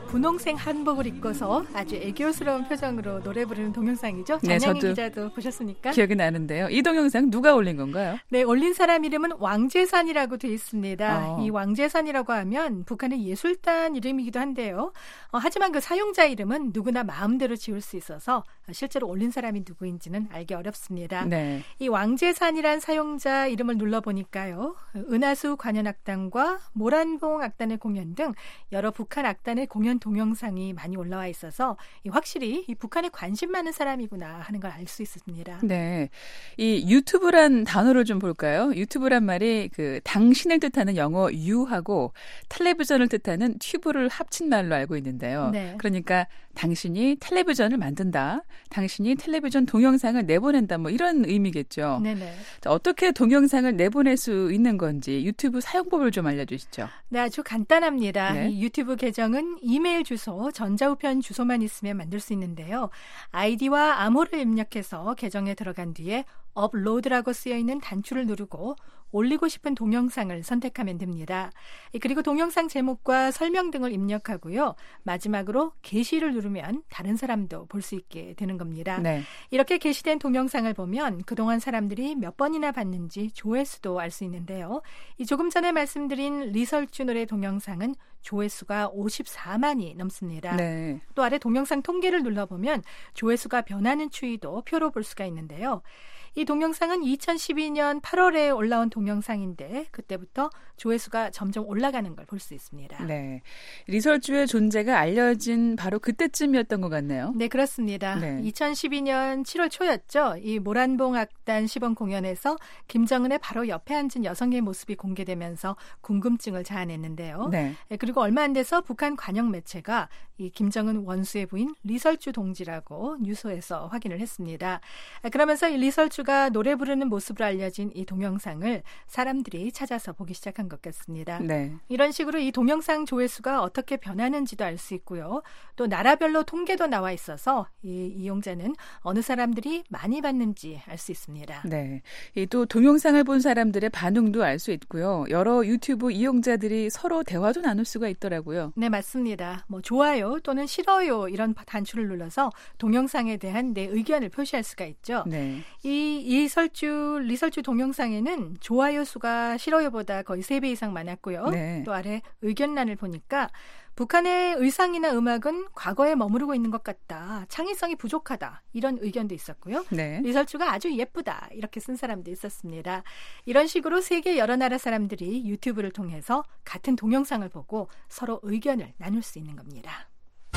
분홍색 한복을 입고서 아주 애교스러운 표정으로 노래 부르는 동영상이죠. 네, 장량희 저도 기자도 보셨습니까? 기억이 나는데요. 이 동영상 누가 올린 건가요? 네, 올린 사람 이름은 왕재산이라고 되어 있습니다. 어. 이 왕재산이라고 하면 북한의 예술단 이름이기도 한데요. 어, 하지만 그 사용자 이름은 누구나 마음대로 지을 수 있어서 실제로 올린 사람이 누구인지는 알기 어렵습니다. 네. 이 왕재산이란 사용자 이름을 눌러보니까요. 은하수 관현악단과 모란봉 악단의 공연 등 여러 북한 악단의 공연 동영상이 많이 올라와 있어서 확실히 이 북한에 관심 많은 사람이구나 하는 걸 알 수 있습니다. 네, 이 유튜브란 단어를 좀 볼까요? 유튜브란 말이 그 당신을 뜻하는 영어 you하고 텔레비전을 뜻하는 튜브를 합친 말로 알고 있는데요. 네. 그러니까 당신이 텔레비전을 만든다, 당신이 텔레비전 동영상을 내보낸다, 뭐 이런 의미겠죠. 네네. 자, 어떻게 동영상을 내보낼 수 있는 건지 유튜브 사용법을 좀 알려주시죠. 네, 아주 간단합니다. 네. 이 유튜브 계정은 이메일 주소, 전자우편 주소만 있으면 만들 수 있는데요. 아이디와 암호를 입력해서 계정에 들어간 뒤에 업로드라고 쓰여있는 단추를 누르고 올리고 싶은 동영상을 선택하면 됩니다. 그리고 동영상 제목과 설명 등을 입력하고요. 마지막으로 게시를 누르면 다른 사람도 볼 수 있게 되는 겁니다. 네. 이렇게 게시된 동영상을 보면 그동안 사람들이 몇 번이나 봤는지 조회수도 알 수 있는데요. 이 조금 전에 말씀드린 리설주 노래 동영상은 조회수가 오십사만이 넘습니다. 네. 또 아래 동영상 통계를 눌러보면 조회수가 변하는 추이도 표로 볼 수가 있는데요. 이 동영상은 이천십이년 팔월에 올라온 동영상인데 그때부터 조회수가 점점 올라가는 걸 볼 수 있습니다. 네, 리설주의 존재가 알려진 바로 그때쯤이었던 것 같네요. 네, 그렇습니다. 네. 이천십이년 칠월 초였죠. 이 모란봉 악단 시범 공연에서 김정은의 바로 옆에 앉은 여성의 모습이 공개되면서 궁금증을 자아냈는데요. 네. 그리고 얼마 안 돼서 북한 관영 매체가 이 김정은 원수의 부인 리설주 동지라고 뉴스에서 확인을 했습니다. 그러면서 이 리설주가 노래 부르는 모습으로 알려진 이 동영상을 사람들이 찾아서 보기 시작한 것 같습니다. 네. 이런 식으로 이 동영상 조회수가 어떻게 변하는지도 알 수 있고요. 또 나라별로 통계도 나와 있어서 이 이용자는 어느 사람들이 많이 봤는지 알 수 있습니다. 네. 또 동영상을 본 사람들의 반응도 알 수 있고요. 여러 유튜브 이용자들이 서로 대화도 나눌 수가 있더라고요. 네, 맞습니다. 뭐 좋아요 또는 싫어요 이런 단추를 눌러서 동영상에 대한 내 의견을 표시할 수가 있죠. 네. 이 리설주 리설주 동영상에는 좋아요 수가 싫어요보다 거의 세 배 이상 많았고요. 네. 또 아래 의견란을 보니까 북한의 의상이나 음악은 과거에 머무르고 있는 것 같다. 창의성이 부족하다. 이런 의견도 있었고요. 네. 리설주가 아주 예쁘다. 이렇게 쓴 사람도 있었습니다. 이런 식으로 세계 여러 나라 사람들이 유튜브를 통해서 같은 동영상을 보고 서로 의견을 나눌 수 있는 겁니다.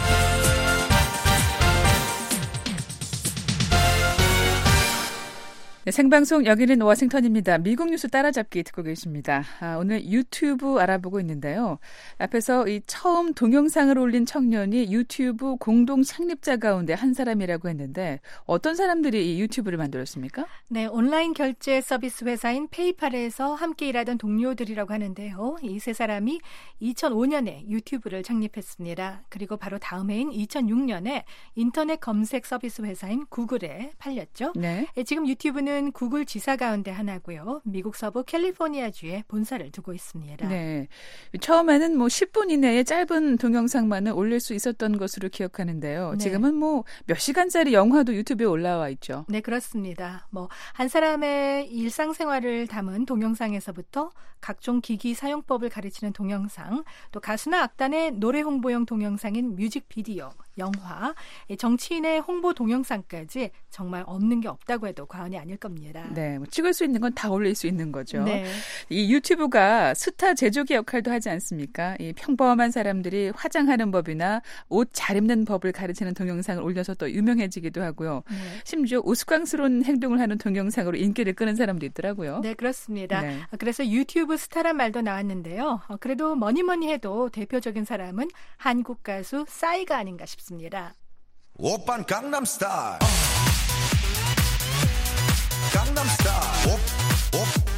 네, 생방송 여기는 워싱턴입니다. 미국 뉴스 따라잡기 듣고 계십니다. 아, 오늘 유튜브 알아보고 있는데요. 앞에서 이 처음 동영상을 올린 청년이 유튜브 공동 창립자 가운데 한 사람이라고 했는데 어떤 사람들이 이 유튜브를 만들었습니까? 네, 온라인 결제 서비스 회사인 페이팔에서 함께 일하던 동료들이라고 하는데요. 이 세 사람이 이천오년에 유튜브를 창립했습니다. 그리고 바로 다음 해인 이천육년에 인터넷 검색 서비스 회사인 구글에 팔렸죠. 네. 지금 유튜브는 구글 지사 가운데 하나고요. 미국 서부 캘리포니아주에 본사를 두고 있습니다. 네. 처음에는 뭐 십 분 이내에 짧은 동영상만을 올릴 수 있었던 것으로 기억하는데요. 네. 지금은 뭐 몇 시간짜리 영화도 유튜브에 올라와 있죠. 네, 그렇습니다. 뭐 한 사람의 일상생활을 담은 동영상에서부터 각종 기기 사용법을 가르치는 동영상, 또 가수나 악단의 노래 홍보용 동영상인 뮤직비디오, 영화, 정치인의 홍보 동영상까지 정말 없는 게 없다고 해도 과언이 아닐 겁니다. 네, 뭐 찍을 수 있는 건 다 올릴 수 있는 거죠. 네. 이 유튜브가 스타 제조기 역할도 하지 않습니까? 이 평범한 사람들이 화장하는 법이나 옷 잘 입는 법을 가르치는 동영상을 올려서 또 유명해지기도 하고요. 네. 심지어 우스꽝스러운 행동을 하는 동영상으로 인기를 끄는 사람도 있더라고요. 네, 그렇습니다. 네. 그래서 유튜브 스타란 말도 나왔는데요. 그래도 뭐니 뭐니 해도 대표적인 사람은 한국 가수 싸이가 아닌가 싶습니다. 오빤 강남스타일 강남스타일 옵옵옵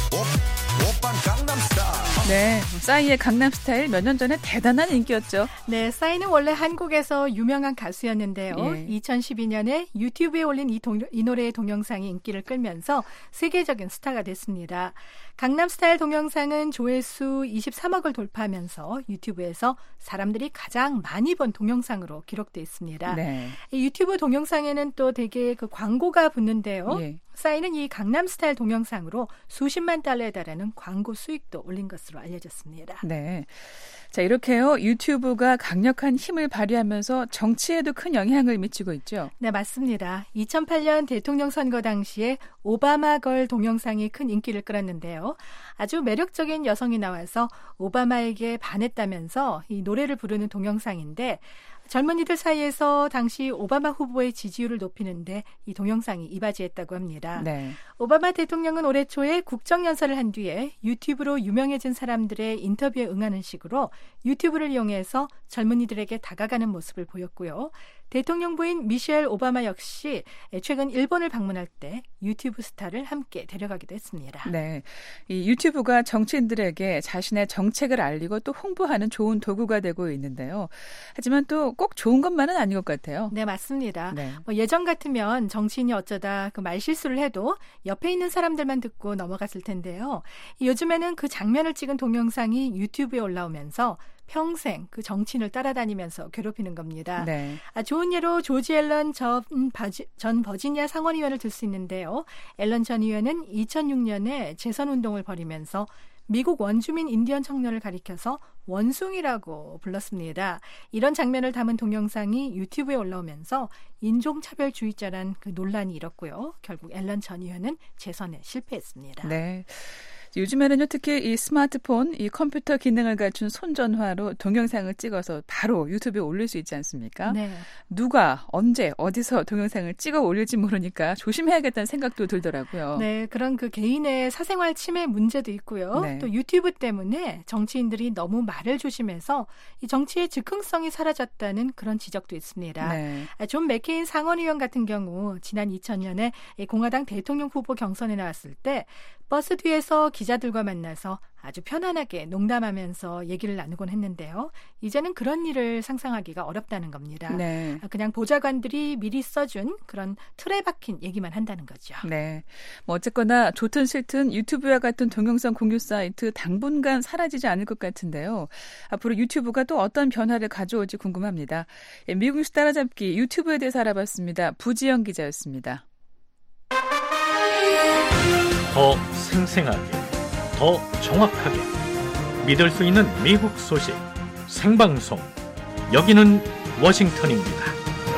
오빤 강남스타일. 네, 싸이의 강남스타일 몇 년 전에 대단한 인기였죠. 네, 싸이는 원래 한국에서 유명한 가수였는데요. 예. 이천십이 년에 유튜브에 올린 이, 동, 이 노래의 동영상이 인기를 끌면서 세계적인 스타가 됐습니다. 강남스타일 동영상은 조회수 이십삼억을 돌파하면서 유튜브에서 사람들이 가장 많이 본 동영상으로 기록돼 있습니다. 네. 이 유튜브 동영상에는 또 되게 그 광고가 붙는데요. 예. 싸이는 이 강남스타일 동영상으로 수십만 달러에 달하는 광고 수익도 올린 것으로 알려졌습니다. 네. 자, 이렇게요. 유튜브가 강력한 힘을 발휘하면서 정치에도 큰 영향을 미치고 있죠. 네, 맞습니다. 이천팔 년 대통령 선거 당시에 오바마 걸 동영상이 큰 인기를 끌었는데요. 아주 매력적인 여성이 나와서 오바마에게 반했다면서 이 노래를 부르는 동영상인데 젊은이들 사이에서 당시 오바마 후보의 지지율을 높이는데 이 동영상이 이바지했다고 합니다. 네. 오바마 대통령은 올해 초에 국정연설을 한 뒤에 유튜브로 유명해진 사람들의 인터뷰에 응하는 식으로 유튜브를 이용해서 젊은이들에게 다가가는 모습을 보였고요. 대통령 부인 미셸 오바마 역시 최근 일본을 방문할 때 유튜브 스타를 함께 데려가기도 했습니다. 네, 이 유튜브가 정치인들에게 자신의 정책을 알리고 또 홍보하는 좋은 도구가 되고 있는데요. 하지만 또 꼭 좋은 것만은 아닌 것 같아요. 네, 맞습니다. 네. 뭐 예전 같으면 정치인이 어쩌다 그 말실수를 해도 옆에 있는 사람들만 듣고 넘어갔을 텐데요. 요즘에는 그 장면을 찍은 동영상이 유튜브에 올라오면서 평생 그 정치인을 따라다니면서 괴롭히는 겁니다. 네. 아, 좋은 예로 조지 앨런 전, 바지, 전 버지니아 상원의원을 들 수 있는데요. 앨런 전 의원은 이천육 년에 재선운동을 벌이면서 미국 원주민 인디언 청년을 가리켜서 원숭이라고 불렀습니다. 이런 장면을 담은 동영상이 유튜브에 올라오면서 인종차별주의자란 그 논란이 일었고요. 결국 앨런 전 의원은 재선에 실패했습니다. 네. 요즘에는요, 특히 이 스마트폰, 이 컴퓨터 기능을 갖춘 손전화로 동영상을 찍어서 바로 유튜브에 올릴 수 있지 않습니까? 네. 누가, 언제, 어디서 동영상을 찍어 올릴지 모르니까 조심해야겠다는 생각도 들더라고요. 네, 그런 그 개인의 사생활 침해 문제도 있고요. 네. 또 유튜브 때문에 정치인들이 너무 말을 조심해서 이 정치의 즉흥성이 사라졌다는 그런 지적도 있습니다. 네. 존 맥케인 상원의원 같은 경우 지난 이천 년에 공화당 대통령 후보 경선에 나왔을 때 버스 뒤에서 기자들과 만나서 아주 편안하게 농담하면서 얘기를 나누곤 했는데요. 이제는 그런 일을 상상하기가 어렵다는 겁니다. 네. 그냥 보좌관들이 미리 써준 그런 틀에 박힌 얘기만 한다는 거죠. 네. 뭐 어쨌거나 좋든 싫든 유튜브와 같은 동영상 공유 사이트 당분간 사라지지 않을 것 같은데요. 앞으로 유튜브가 또 어떤 변화를 가져올지 궁금합니다. 미국 뉴스 따라잡기 유튜브에 대해서 알아봤습니다. 부지영 기자였습니다. 더 생생하게, 더 정확하게 믿을 수 있는 미국 소식 생방송. 여기는 워싱턴입니다.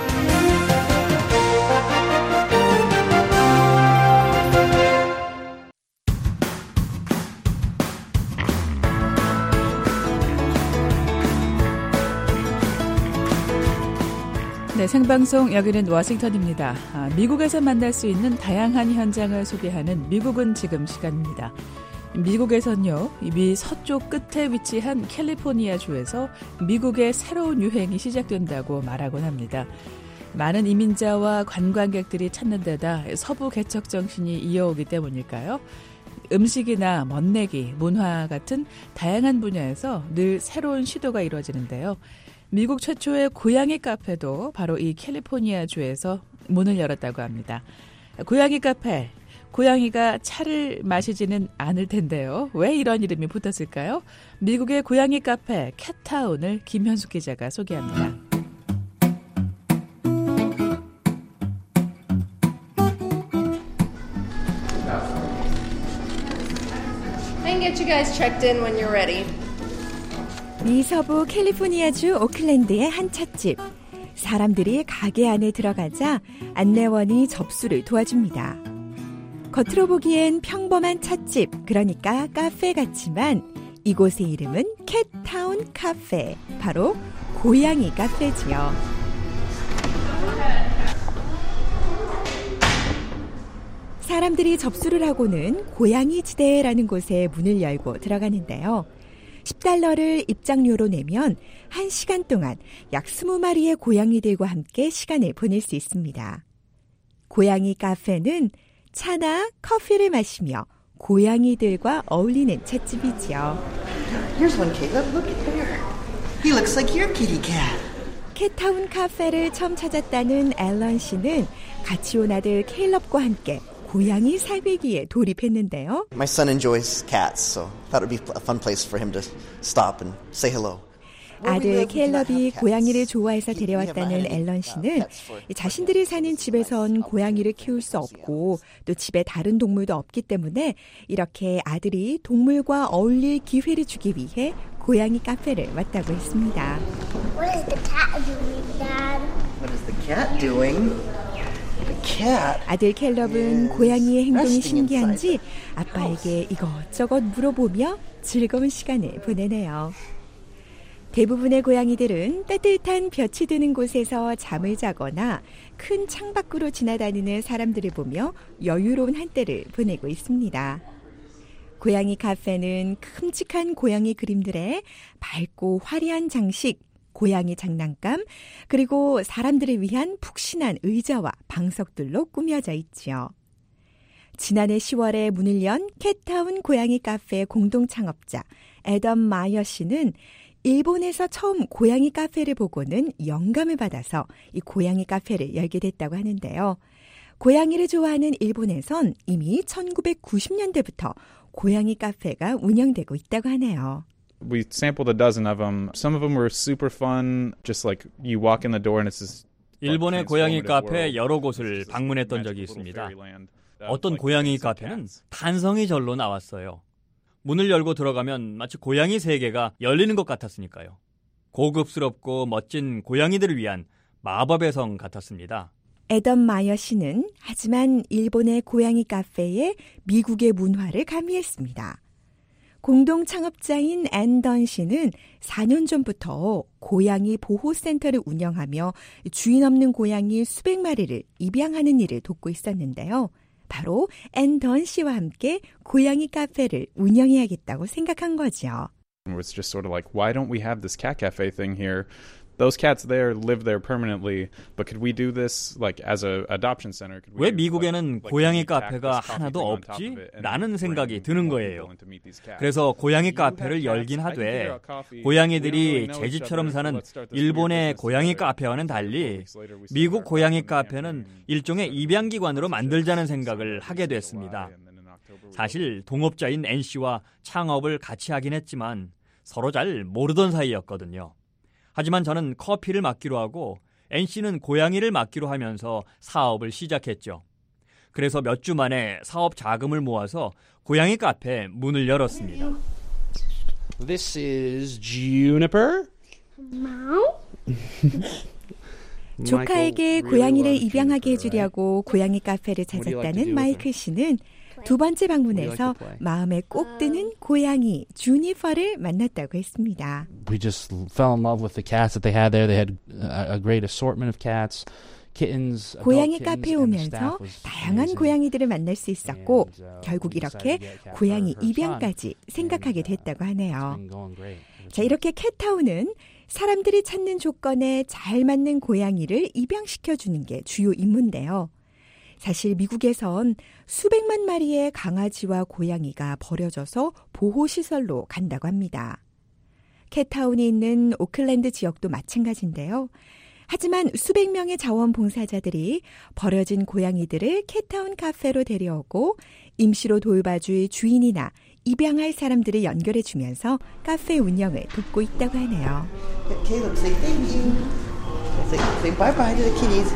네, 생방송 여기는 워싱턴입니다. 아, 미국에서 만날 수 있는 다양한 현장을 소개하는 미국은 지금 시간입니다. 미국에선요, 미 서쪽 끝에 위치한 캘리포니아주에서 미국의 새로운 유행이 시작된다고 말하곤 합니다. 많은 이민자와 관광객들이 찾는 데다 서부 개척 정신이 이어오기 때문일까요? 음식이나 멋내기, 문화 같은 다양한 분야에서 늘 새로운 시도가 이루어지는데요. 미국 최초의 고양이 카페도 바로 이 캘리포니아주에서 문을 열었다고 합니다. 고양이 카페, 고양이가 차를 마시지는 않을 텐데요. 왜 이런 이름이 붙었을까요? 미국의 고양이 카페 캣타운을 김현숙 기자가 소개합니다. I can get you guys checked in when you're ready. 미 서부 캘리포니아주 오클랜드의 한 찻집. 사람들이 가게 안에 들어가자 안내원이 접수를 도와줍니다. 겉으로 보기엔 평범한 찻집, 그러니까 카페 같지만 이곳의 이름은 캣타운 카페, 바로 고양이 카페지요. 사람들이 접수를 하고는 고양이 지대라는 곳에 문을 열고 들어가는데요. 십 달러를 입장료로 내면 한 시간 동안 약 스무 마리의 고양이들과 함께 시간을 보낼 수 있습니다. 고양이 카페는 차나 커피를 마시며 고양이들과 어울리는 찻집이지요. Here's one, Caleb. Look at there. He looks like your kitty cat. 캣타운 카페를 처음 찾았다는 앨런 씨는 같이 온 아들 케일럽과 함께 고양이 살피기에 돌입했는데요. My son enjoys cats, so thought it would be a fun place for him to stop and say hello. 아들 케일럽이 고양이를 좋아해서 데려왔다는 앨런 씨는 자신들이 사는 집에선 고양이를 키울 수 없고 또 집에 다른 동물도 없기 때문에 이렇게 아들이 동물과 어울릴 기회를 주기 위해 고양이 카페를 왔다고 했습니다. What is the cat doing, Dad? What is the cat doing? The cat 아들 켈럽은 고양이의 행동이 신기한지 아빠에게 이것저것 물어보며 즐거운 시간을 보내네요. 대부분의 고양이들은 따뜻한 볕이 드는 곳에서 잠을 자거나 큰 창밖으로 지나다니는 사람들을 보며 여유로운 한때를 보내고 있습니다. 고양이 카페는 큼직한 고양이 그림들에 밝고 화려한 장식, 고양이 장난감, 그리고 사람들을 위한 푹신한 의자와 방석들로 꾸며져 있지요. 지난해 시월에 문을 연 캣타운 고양이 카페 공동 창업자 애덤 마이어 씨는 일본에서 처음 고양이 카페를 보고는 영감을 받아서 이 고양이 카페를 열게 됐다고 하는데요. 고양이를 좋아하는 일본에선 이미 천구백구십 년대부터 고양이 카페가 운영되고 있다고 하네요. We sampled a dozen of them. Some of them were super fun. Just like you walk in the door and it's this 일본의 고양이 카페 여러 곳을 방문했던 적이 있습니다. 어떤 고양이 카페는 탄성이 절로 나왔어요. 문을 열고 들어가면 마치 고양이 세계가 열리는 것 같았으니까요. 고급스럽고 멋진 고양이들을 위한 마법의 성 같았습니다. 애덤 마이어 씨는 하지만 일본의 고양이 카페에 미국의 문화를 가미했습니다. 공동 창업자인 앤던 씨는 사 년 전부터 고양이 보호센터를 운영하며 주인 없는 고양이 수백 마리를 입양하는 일을 돕고 있었는데요. 바로 앤던 씨와 함께 고양이 카페를 운영해야겠다고 생각한 거죠. It was just sort of like, why don't we have this cat cafe thing here? Those cats there live there permanently, but could we do this like as a adoption center? 왜 미국에는 고양이 카페가 하나도 없지? 라는 생각이 드는 거예요. 그래서 고양이 카페를 열긴 하되 고양이들이 제 집처럼 사는 일본의 고양이 카페와는 달리 미국 고양이 카페는 일종의 입양기관으로 만들자는 생각을 하게 됐습니다. 사실 동업자인 앤씨와 창업을 같이 하긴 했지만 서로 잘 모르던 사이였거든요. 하지만 저는 커피를 맡기로 하고 앤씨는 고양이를 맡기로 하면서 사업을 시작했죠. 그래서 몇 주 만에 사업 자금을 모아서 고양이 카페 문을 열었습니다. This is Juniper. 조카에게 고양이를 입양하게 해주려고 고양이 카페를 찾았다는 마이클 씨는 두 번째 방문에서 마음에 꼭 드는 고양이 주니퍼를 만났다고 했습니다. We just fell in love with the cats that they had there. They had a great assortment of cats. Kittens, 고양이 카페에 오면서 다양한 고양이들을 만날 수 있었고 결국 이렇게 고양이 입양까지 생각하게 됐다고 하네요. 자, 이렇게 캣타운은 사람들이 찾는 조건에 잘 맞는 고양이를 입양시켜주는 게 주요 임무인데요. 사실 미국에선 수백만 마리의 강아지와 고양이가 버려져서 보호시설로 간다고 합니다. 캣타운이 있는 오클랜드 지역도 마찬가지인데요. 하지만 수백 명의 자원봉사자들이 버려진 고양이들을 캣타운 카페로 데려오고 임시로 돌봐줄 주인이나 입양할 사람들을 연결해주면서 카페 운영을 돕고 있다고 하네요. Caleb, say thank you. Say, say bye-bye to the kitties.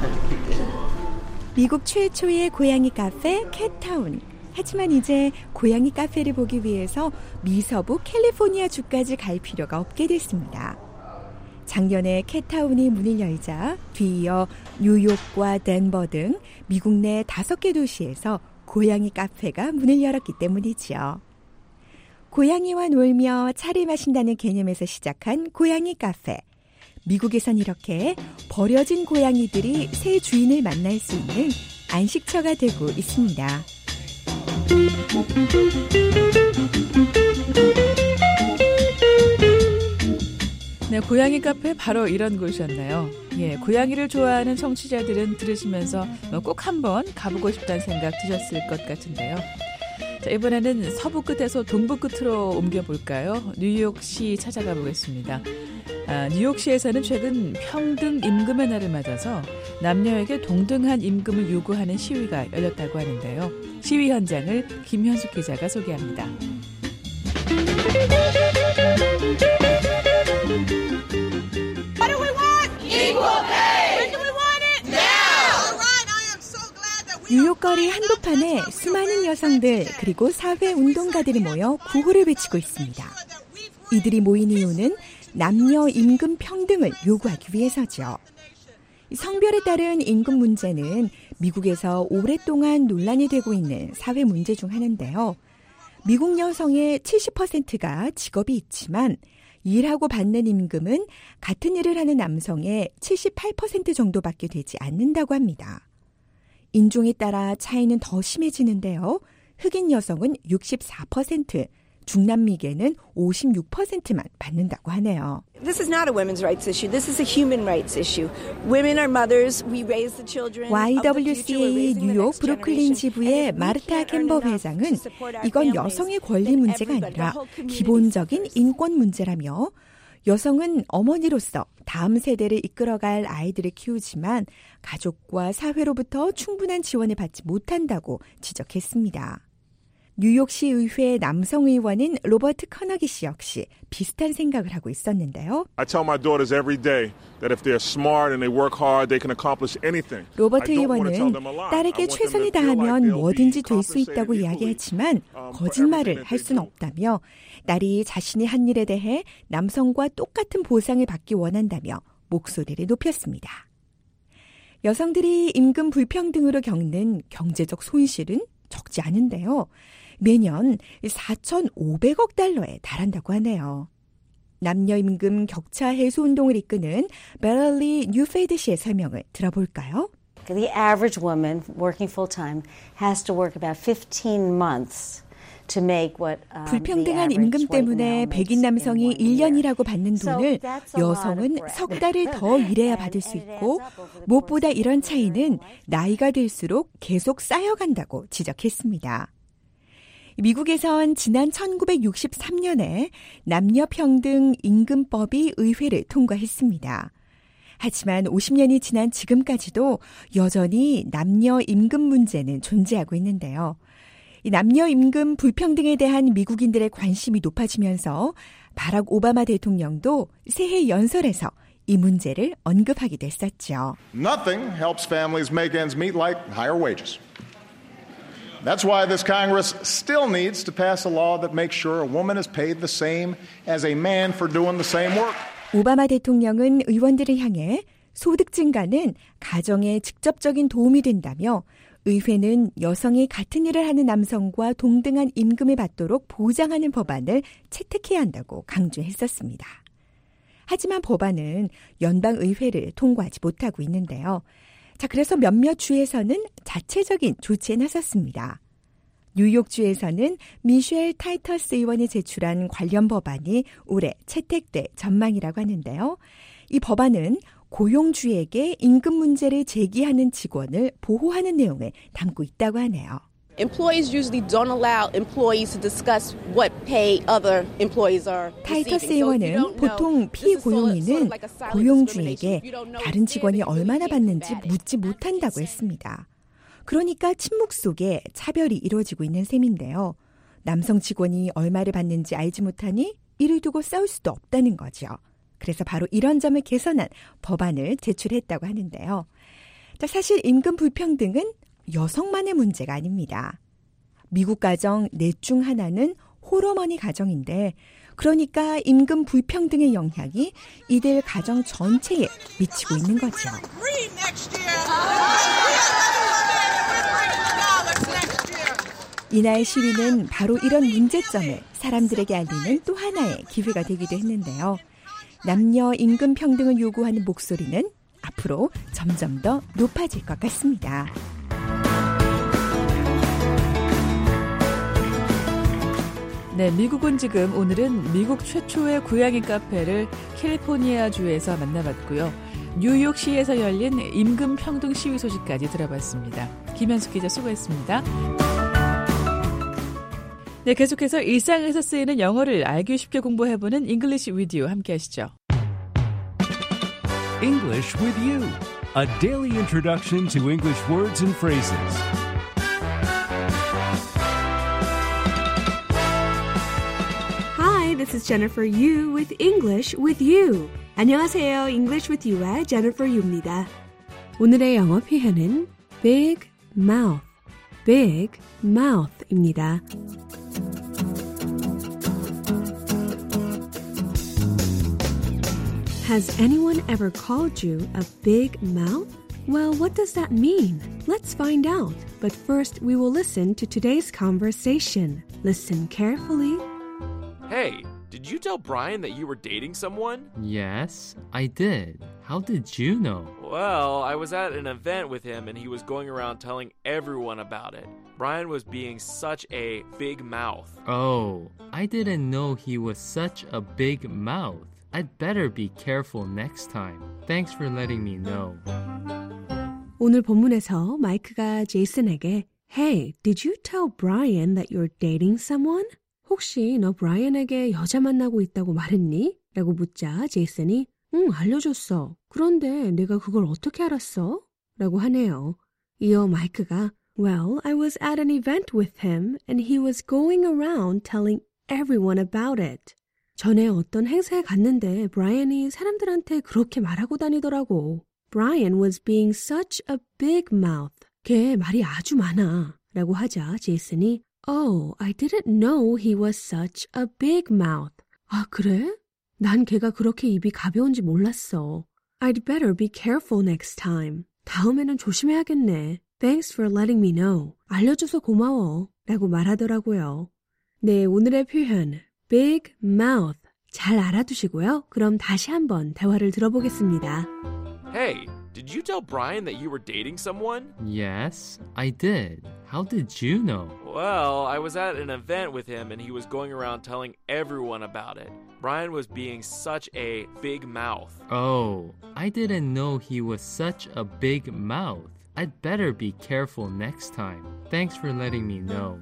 미국 최초의 고양이 카페 캣타운. 하지만 이제 고양이 카페를 보기 위해서 미서부 캘리포니아 주까지 갈 필요가 없게 됐습니다. 작년에 캣타운이 문을 열자 뒤이어 뉴욕과 덴버 등 미국 내 다섯 개 도시에서 고양이 카페가 문을 열었기 때문이지요. 고양이와 놀며 차를 마신다는 개념에서 시작한 고양이 카페. 미국에선 이렇게 버려진 고양이들이 새 주인을 만날 수 있는 안식처가 되고 있습니다. 네, 고양이 카페 바로 이런 곳이었나요? 예, 고양이를 좋아하는 청취자들은 들으시면서 꼭 한번 가보고 싶다는 생각 드셨을 것 같은데요. 자, 이번에는 서부 끝에서 동부 끝으로 옮겨볼까요? 뉴욕시 찾아가 보겠습니다. 아, 뉴욕시에서는 최근 평등 임금의 날을 맞아서 남녀에게 동등한 임금을 요구하는 시위가 열렸다고 하는데요. 시위 현장을 김현숙 기자가 소개합니다. What do we want? Equal pay! When do we want it? Now! 뉴욕 거리 한복판에 수많은 여성들 그리고 사회운동가들이 모여 구호를 외치고 있습니다. 이들이 모인 이유는 남녀 임금 평등을 요구하기 위해서죠. 성별에 따른 임금 문제는 미국에서 오랫동안 논란이 되고 있는 사회 문제 중 하나인데요. 미국 여성의 칠십 퍼센트가 직업이 있지만 일하고 받는 임금은 같은 일을 하는 남성의 칠십팔 퍼센트 정도밖에 되지 않는다고 합니다. 인종에 따라 차이는 더 심해지는데요. 흑인 여성은 육십사 퍼센트, 중남미계는 오십육 퍼센트만 받는다고 하네요. This is not a women's rights issue. This is a human rights issue. Women are mothers. We raise the children. 와이더블유씨에이 뉴욕 브루클린 지부의 마르타 캠버 회장은 이건 여성의 권리 문제가 아니라 기본적인 인권 문제라며 여성은 어머니로서 다음 세대를 이끌어갈 아이들을 키우지만 가족과 사회로부터 충분한 지원을 받지 못한다고 지적했습니다. 뉴욕시 의회 남성 의원인 로버트 커너기 씨 역시 비슷한 생각을 하고 있었는데요. I tell my daughters every day that if they're smart and they work hard, they can accomplish anything. 로버트 의원은 딸에게 최선을 다하면 뭐든지 될 수 있다고 이야기하지만 거짓말을 할 수는 없다며 딸이 자신이 한 일에 대해 남성과 똑같은 보상을 받기 원한다며 목소리를 높였습니다. 여성들이 임금 불평등으로 겪는 경제적 손실은 적지 않은데요. 매년 사천오백억 달러에 달한다고 하네요. 남녀 임금 격차 해소 운동을 이끄는 베럴리 뉴페이드 씨의 설명을 들어볼까요? The average woman working full time has to work about fifteen months. To make what, um, 불평등한 임금 때문에 백인 남성이 일 년 일하고 받는 돈을 여성은 석 달을 더 일해야 받을 수 있고 무엇보다 이런 차이는 나이가 들수록 계속 쌓여간다고 지적했습니다. 미국에선 지난 천구백육십삼 년에 남녀평등 임금법이 의회를 통과했습니다. 하지만 오십 년이 지난 지금까지도 여전히 남녀 임금 문제는 존재하고 있는데요. 이 남녀 임금 불평등에 대한 미국인들의 관심이 높아지면서 바락 오바마 대통령도 새해 연설에서 이 문제를 언급하기도 했었죠. Nothing helps families make ends meet like higher wages. That's why this Congress still needs to pass a law that makes sure a woman is paid the same as a man for doing the same work. 오바마 대통령은 의원들을 향해 소득 증가는 가정에 직접적인 도움이 된다며 의회는 여성이 같은 일을 하는 남성과 동등한 임금을 받도록 보장하는 법안을 채택해야 한다고 강조했었습니다. 하지만 법안은 연방의회를 통과하지 못하고 있는데요. 자, 그래서 몇몇 주에서는 자체적인 조치에 나섰습니다. 뉴욕주에서는 미셸 타이터스 의원이 제출한 관련 법안이 올해 채택될 전망이라고 하는데요. 이 법안은 고용주에게 임금 문제를 제기하는 직원을 보호하는 내용을 담고 있다고 하네요. Employees usually don't allow employees to discuss what pay other employees are receiving. 타이터스 의원은 보통 피고용인은 고용주에게 다른 직원이 얼마나 받는지 묻지 못한다고 했습니다. 그러니까 침묵 속에 차별이 이루어지고 있는 셈인데요. 남성 직원이 얼마를 받는지 알지 못하니 이를 두고 싸울 수도 없다는 거죠. 그래서 바로 이런 점을 개선한 법안을 제출했다고 하는데요. 자, 사실 임금 불평등은 여성만의 문제가 아닙니다. 미국 가정 넷 중 하나는 홀어머니 가정인데 그러니까 임금 불평등의 영향이 이들 가정 전체에 미치고 있는 거죠. 이날 시위는 바로 이런 문제점을 사람들에게 알리는 또 하나의 기회가 되기도 했는데요. 남녀 임금 평등을 요구하는 목소리는 앞으로 점점 더 높아질 것 같습니다. 네, 미국은 지금 오늘은 미국 최초의 고양이 카페를 캘리포니아주에서 만나봤고요. 뉴욕시에서 열린 임금 평등 시위 소식까지 들어봤습니다. 김현숙 기자 수고했습니다. 네, 계속해서 일상에서 쓰이는 영어를 알기 쉽게 공부해보는 English with You 함께 하시죠. English with You, a daily introduction to English words and phrases. Hi, this is Jennifer Yu with English with You. 안녕하세요. English with You의 Jennifer Yu입니다. 오늘의 영어 표현은 big mouth, big mouth입니다. Has anyone ever called you a big mouth? Well, what does that mean? Let's find out. But first, we will listen to today's conversation. Listen carefully. Hey, did you tell Brian that you were dating someone? Yes, I did. How did you know? Well, I was at an event with him and he was going around telling everyone about it. Brian was being such a big mouth. Oh, I didn't know he was such a big mouth. I'd better be careful next time. Thanks for letting me know. 오늘 본문에서 마이크가 제이슨에게 Hey, did you tell Brian that you're dating someone? 혹시 너 브라이언에게 여자 만나고 있다고 말했니? 라고 묻자 제이슨이 응, 알려줬어. 그런데 내가 그걸 어떻게 알았어? 라고 하네요. 이어 마이크가 Well, I was at an event with him and he was going around telling everyone about it. 전에 어떤 행사에 갔는데 브라이언이 사람들한테 그렇게 말하고 다니더라고. Brian was being such a big mouth. 걔 말이 아주 많아. 라고 하자 제이슨이 Oh, I didn't know he was such a big mouth. 아, 그래? 난 걔가 그렇게 입이 가벼운지 몰랐어. I'd better be careful next time. 다음에는 조심해야겠네. Thanks for letting me know. 알려줘서 고마워. 라고 말하더라고요. 네, 오늘의 표현 big mouth 잘 알아두시고요. 그럼 다시 한번 대화를 들어보겠습니다. Hey, did you tell Brian that you were dating someone? Yes, I did. How did you know? Well, I was at an event with him and he was going around telling everyone about it. Brian was being such a big mouth. Oh, I didn't know he was such a big mouth. I'd better be careful next time. Thanks for letting me know.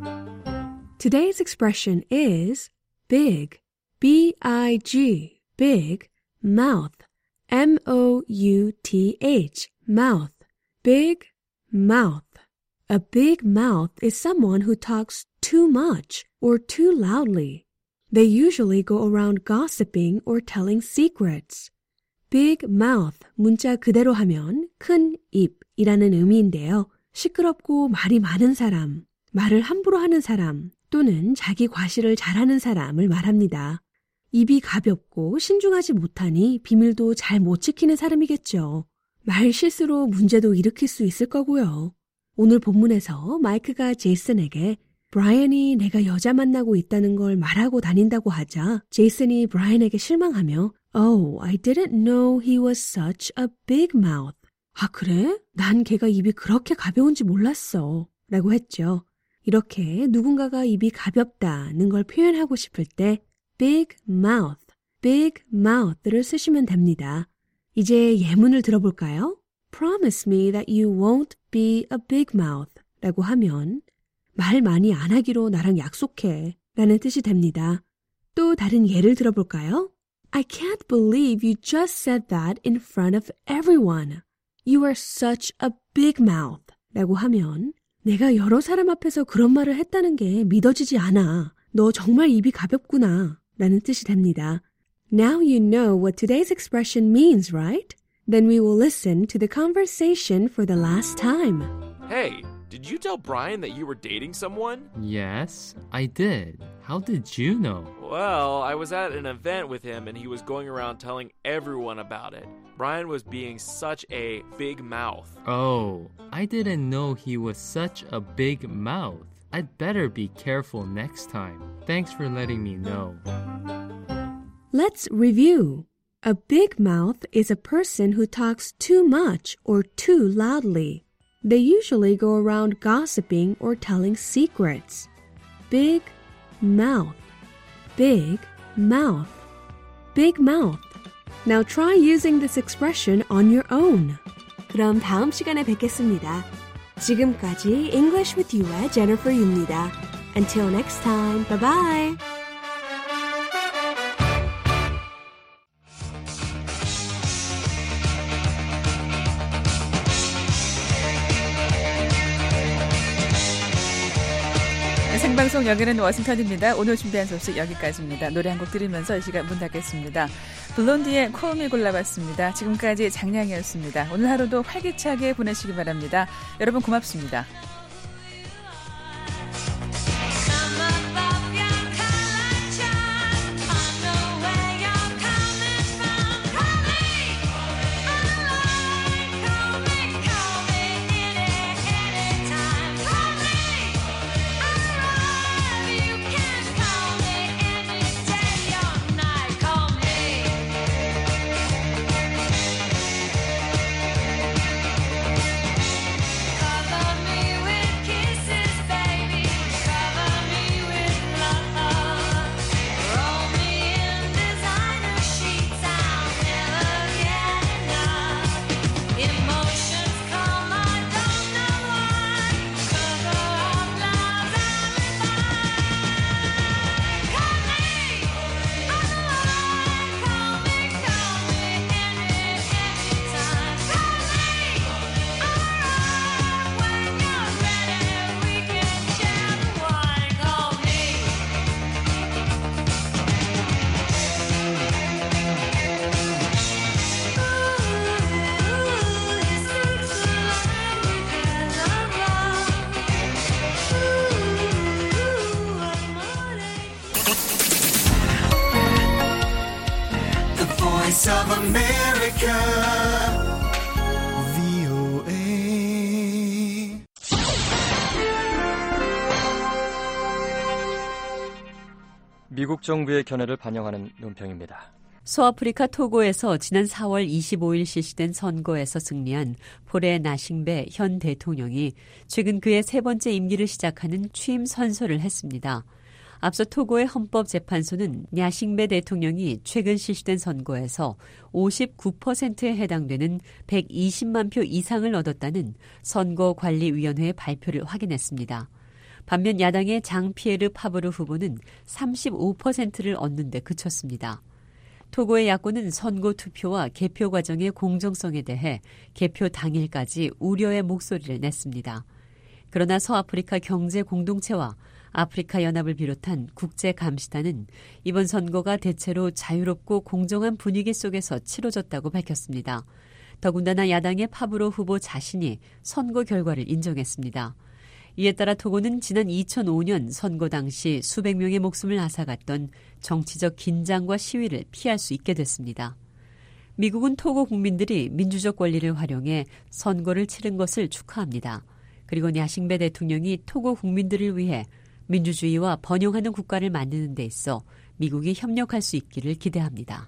Today's expression is big, B I G, big, mouth, M O U T H, mouth, big mouth. A big mouth is someone who talks too much or too loudly. They usually go around gossiping or telling secrets. Big mouth, 문자 그대로 하면 큰 입이라는 의미인데요. 시끄럽고 말이 많은 사람, 말을 함부로 하는 사람, 또는 자기 과시를 잘하는 사람을 말합니다. 입이 가볍고 신중하지 못하니 비밀도 잘 못 지키는 사람이겠죠. 말 실수로 문제도 일으킬 수 있을 거고요. 오늘 본문에서 마이크가 제이슨에게 브라이언이 내가 여자 만나고 있다는 걸 말하고 다닌다고 하자 제이슨이 브라이언에게 실망하며 Oh, I didn't know he was such a big mouth. 아, 그래? 난 걔가 입이 그렇게 가벼운지 몰랐어. 라고 했죠. 이렇게 누군가가 입이 가볍다는 걸 표현하고 싶을 때 big mouth, big mouth를 쓰시면 됩니다. 이제 예문을 들어볼까요? Promise me that you won't be a big mouth 라고 하면 말 많이 안 하기로 나랑 약속해 라는 뜻이 됩니다. 또 다른 예를 들어볼까요? I can't believe you just said that in front of everyone. You are such a big mouth 라고 하면 내가 여러 사람 앞에서 그런 말을 했다는 게 믿어지지 않아. 너 정말 입이 가볍구나 라는 뜻이 됩니다. Now you know what today's expression means, right? Then we will listen to the conversation for the last time. Hey, did you tell Brian that you were dating someone? Yes, I did. How did you know? Well, I was at an event with him and he was going around telling everyone about it. Brian was being such a big mouth. Oh, I didn't know he was such a big mouth. I'd better be careful next time. Thanks for letting me know. Let's review. A big mouth is a person who talks too much or too loudly. They usually go around gossiping or telling secrets. Big mouth, big mouth, big mouth. Now try using this expression on your own. 그럼 다음 시간에 뵙겠습니다. 지금까지 English with You의 Jennifer Yu입니다. Until next time, bye-bye. 생방송 여기는 워싱턴입니다. 오늘 준비한 소식 여기까지입니다. 노래 한 곡 들으면서 이 시간 문 닫겠습니다. 블론디의 콜미 골라봤습니다. 지금까지 장량이었습니다. 오늘 하루도 활기차게 보내시기 바랍니다. 여러분 고맙습니다. of America, 브이오에이. 미국 정부의 견해를 반영하는 논평입니다. 소아프리카 토고에서 지난 사월 이십오일 실시된 선거에서 승리한 포레 나싱베 현 대통령이 최근 그의 세 번째 임기를 시작하는 취임 선서를 했습니다. 앞서 토고의 헌법재판소는 나싱베 대통령이 최근 실시된 선거에서 오십구 퍼센트에 해당되는 백이십만 표 이상을 얻었다는 선거관리위원회의 발표를 확인했습니다. 반면 야당의 장피에르 파브르 후보는 삼십오 퍼센트를 얻는 데 그쳤습니다. 토고의 야권은 선거 투표와 개표 과정의 공정성에 대해 개표 당일까지 우려의 목소리를 냈습니다. 그러나 서아프리카 경제 공동체와 아프리카 연합을 비롯한 국제 감시단은 이번 선거가 대체로 자유롭고 공정한 분위기 속에서 치러졌다고 밝혔습니다. 더군다나 야당의 파브로 후보 자신이 선거 결과를 인정했습니다. 이에 따라 토고는 지난 이천오년 선거 당시 수백 명의 목숨을 앗아갔던 정치적 긴장과 시위를 피할 수 있게 됐습니다. 미국은 토고 국민들이 민주적 권리를 활용해 선거를 치른 것을 축하합니다. 그리고 나싱베 대통령이 토고 국민들을 위해 민주주의와 번영하는 국가를 만드는 데 있어 미국이 협력할 수 있기를 기대합니다.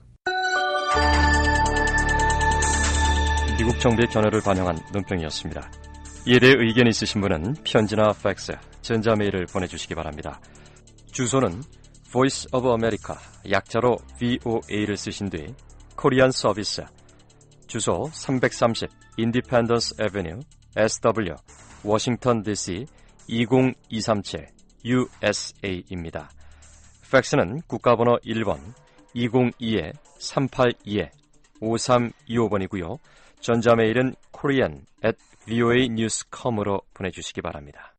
미국 정부의 견해를 반영한 논평이었습니다. 이에 대해 의견 있으신 분은 편지나 팩스, 전자메일을 보내주시기 바랍니다. 주소는 Voice of America, 약자로 브이오에이를 쓰신 뒤 코리안 서비스, 주소 삼백삼십 Independence Avenue, 에스더블유, 워싱턴 디씨 이공이삼칠 유에스에이입니다. 팩스는 국가번호 일 번 이공이 삼팔이 오삼이오 번이고요. 전자메일은 korean at 브이오에이 뉴스 닷컴으로 보내주시기 바랍니다.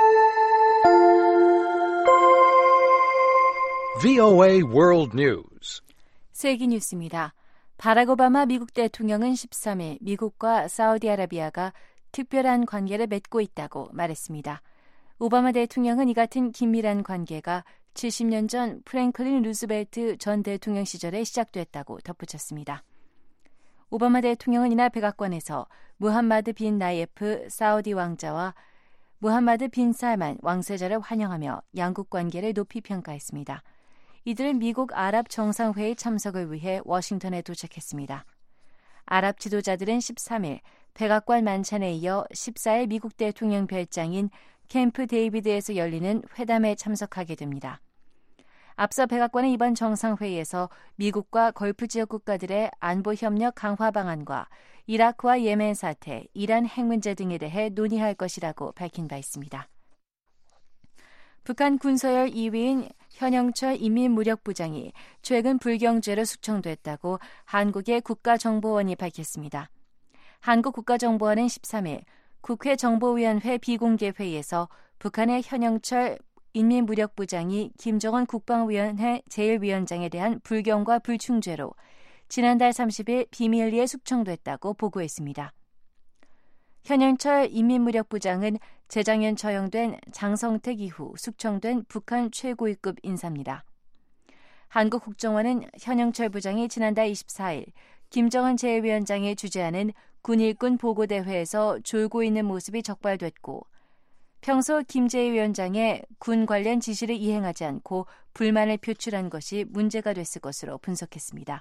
브이오에이 World News. 세계 뉴스입니다. 바락 오바마 미국 대통령은 십삼일 미국과 사우디아라비아가 특별한 관계를 맺고 있다고 말했습니다. 오바마 대통령은 이 같은 긴밀한 관계가 칠십 년 전 프랭클린 루즈벨트 전 대통령 시절에 시작됐다고 덧붙였습니다. 오바마 대통령은 이날 백악관에서 무함마드 빈 나이에프 사우디 왕자와 무함마드 빈 살만 왕세자를 환영하며 양국 관계를 높이 평가했습니다. 이들은 미국 아랍 정상회의 참석을 위해 워싱턴에 도착했습니다. 아랍 지도자들은 십삼일 백악관 만찬에 이어 십사일 미국 대통령 별장인 캠프 데이비드에서 열리는 회담에 참석하게 됩니다. 앞서 백악관은 이번 정상회의에서 미국과 걸프 지역 국가들의 안보 협력 강화 방안과 이라크와 예멘 사태, 이란 핵 문제 등에 대해 논의할 것이라고 밝힌 바 있습니다. 북한 군서열 이 위인 현영철 인민무력부장이 최근 불경죄로 숙청됐다고 한국의 국가정보원이 밝혔습니다. 한국국가정보원은 십삼 일 국회 정보위원회 비공개 회의에서 북한의 현영철 인민무력부장이 김정은 국방위원회 제일 위원장에 대한 불경과 불충죄로 지난달 삼십 일 비밀리에 숙청됐다고 보고했습니다. 현영철 인민무력부장은 재작년 처형된 장성택 이후 숙청된 북한 최고위급 인사입니다. 한국국정원은 현영철 부장이 지난달 이십사 일 김정은 제일 위원장이 주재하는 군 일군 보고대회에서 졸고 있는 모습이 적발됐고 평소 김 제일 위원장의 군 관련 지시를 이행하지 않고 불만을 표출한 것이 문제가 됐을 것으로 분석했습니다.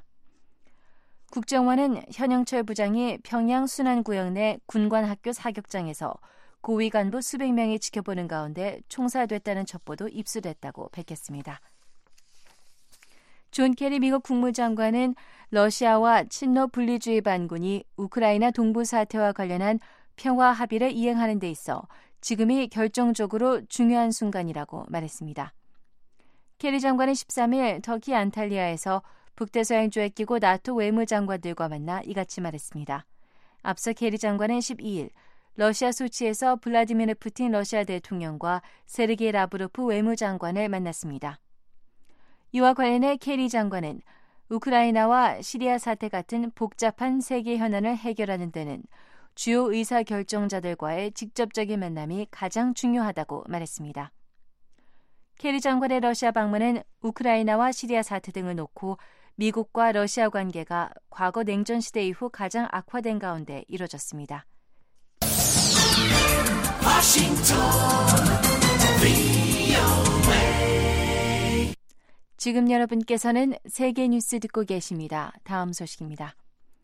국정원은 현영철 부장이 평양 순안구역 내 군관학교 사격장에서 고위 간부 수백 명이 지켜보는 가운데 총살됐다는 첩보도 입수됐다고 밝혔습니다. 존 케리 미국 국무장관은 러시아와 친러 분리주의 반군이 우크라이나 동부 사태와 관련한 평화 합의를 이행하는 데 있어 지금이 결정적으로 중요한 순간이라고 말했습니다. 케리 장관은 십삼 일 터키 안탈리아에서 북대서양조약 기구 나토 외무장관들과 만나 이같이 말했습니다. 앞서 케리 장관은 십이 일 러시아 소치에서 블라디미르 푸틴 러시아 대통령과 세르게이 라브로프 외무장관을 만났습니다. 이와 관련해 케리 장관은 우크라이나와 시리아 사태 같은 복잡한 세계 현안을 해결하는 데는 주요 의사결정자들과의 직접적인 만남이 가장 중요하다고 말했습니다. 케리 장관의 러시아 방문은 우크라이나와 시리아 사태 등을 놓고 미국과 러시아 관계가 과거 냉전 시대 이후 가장 악화된 가운데 이뤄졌습니다. 지금 여러분께서는 세계 뉴스 듣고 계십니다. 다음 소식입니다.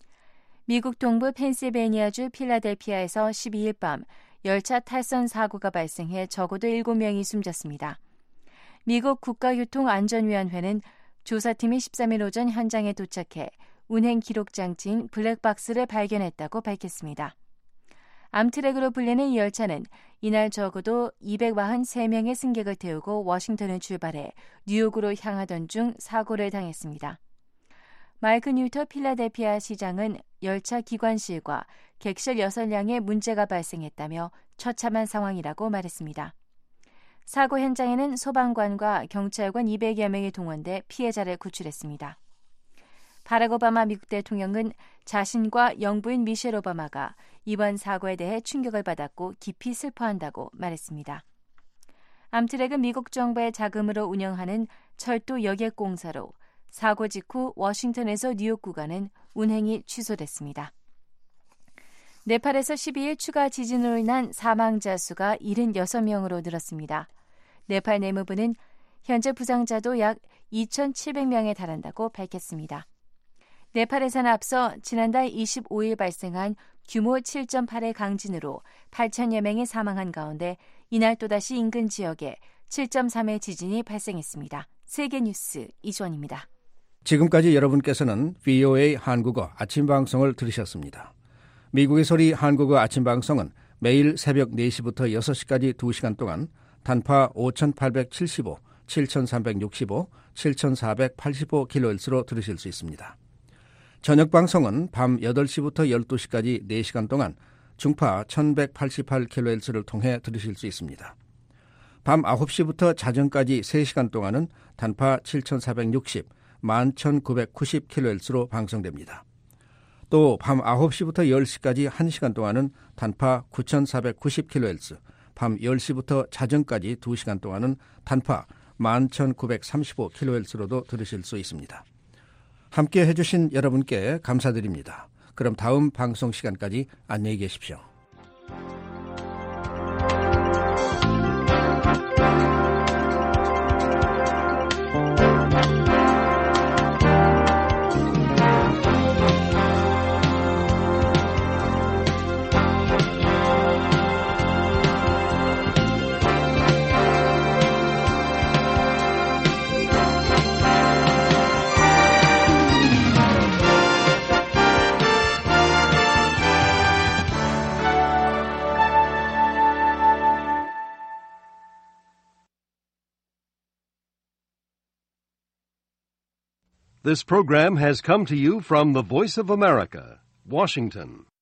미국 동부 펜실베니아주 필라델피아에서 십이 일 밤 열차 탈선 사고가 발생해 적어도 일곱 명이 숨졌습니다. 미국 국가교통안전위원회는 조사팀이 십삼 일 오전 현장에 도착해 운행 기록 장치인 블랙박스를 발견했다고 밝혔습니다. 암트랙으로 불리는 이 열차는 이날 적어도 이백사십삼 명의 승객을 태우고 워싱턴을 출발해 뉴욕으로 향하던 중 사고를 당했습니다. 마이크 뉴터 필라델피아 시장은 열차 기관실과 객실 여섯 량에 문제가 발생했다며 처참한 상황이라고 말했습니다. 사고 현장에는 소방관과 경찰관 이백여 명이 동원돼 피해자를 구출했습니다. 바락 오바마 미국 대통령은 자신과 영부인 미셸 오바마가 이번 사고에 대해 충격을 받았고 깊이 슬퍼한다고 말했습니다. 암트랙은 미국 정부의 자금으로 운영하는 철도 여객공사로 사고 직후 워싱턴에서 뉴욕 구간은 운행이 취소됐습니다. 네팔에서 십이 일 추가 지진으로 인한 사망자 수가 칠십육 명으로 늘었습니다. 네팔 내무부는 현재 부상자도 약 이천칠백 명에 달한다고 밝혔습니다. 네팔에서는 앞서 지난달 이십오 일 발생한 규모 칠 점 팔의 강진으로 팔천여 명이 사망한 가운데 이날 또다시 인근 지역에 칠 점 삼의 지진이 발생했습니다. 세계뉴스 이주원입니다. 지금까지 여러분께서는 브이오에이 한국어 아침 방송을 들으셨습니다. 미국의 소리 한국어 아침 방송은 매일 새벽 네 시부터 여섯 시까지 두 시간 동안 단파 오천팔백칠십오, 칠천삼백육십오, 칠천사백팔십오 킬로헤르츠로 들으실 수 있습니다. 저녁 방송은 밤 여덟 시부터 열두 시까지 네 시간 동안 중파 천백팔십팔 킬로헤르츠를 통해 들으실 수 있습니다. 밤 아홉 시부터 자정까지 세 시간 동안은 단파 칠천사백육십, 만 천구백구십 킬로헤르츠로 방송됩니다. 또 밤 아홉 시부터 열 시까지 한 시간 동안은 단파 구천사백구십 킬로헤르츠, 밤 열 시부터 자정까지 두 시간 동안은 단파 만 천구백삼십오 킬로헤르츠로도 들으실 수 있습니다. 함께 해주신 여러분께 감사드립니다. 그럼 다음 방송 시간까지 안녕히 계십시오. This program has come to you from the Voice of America, Washington.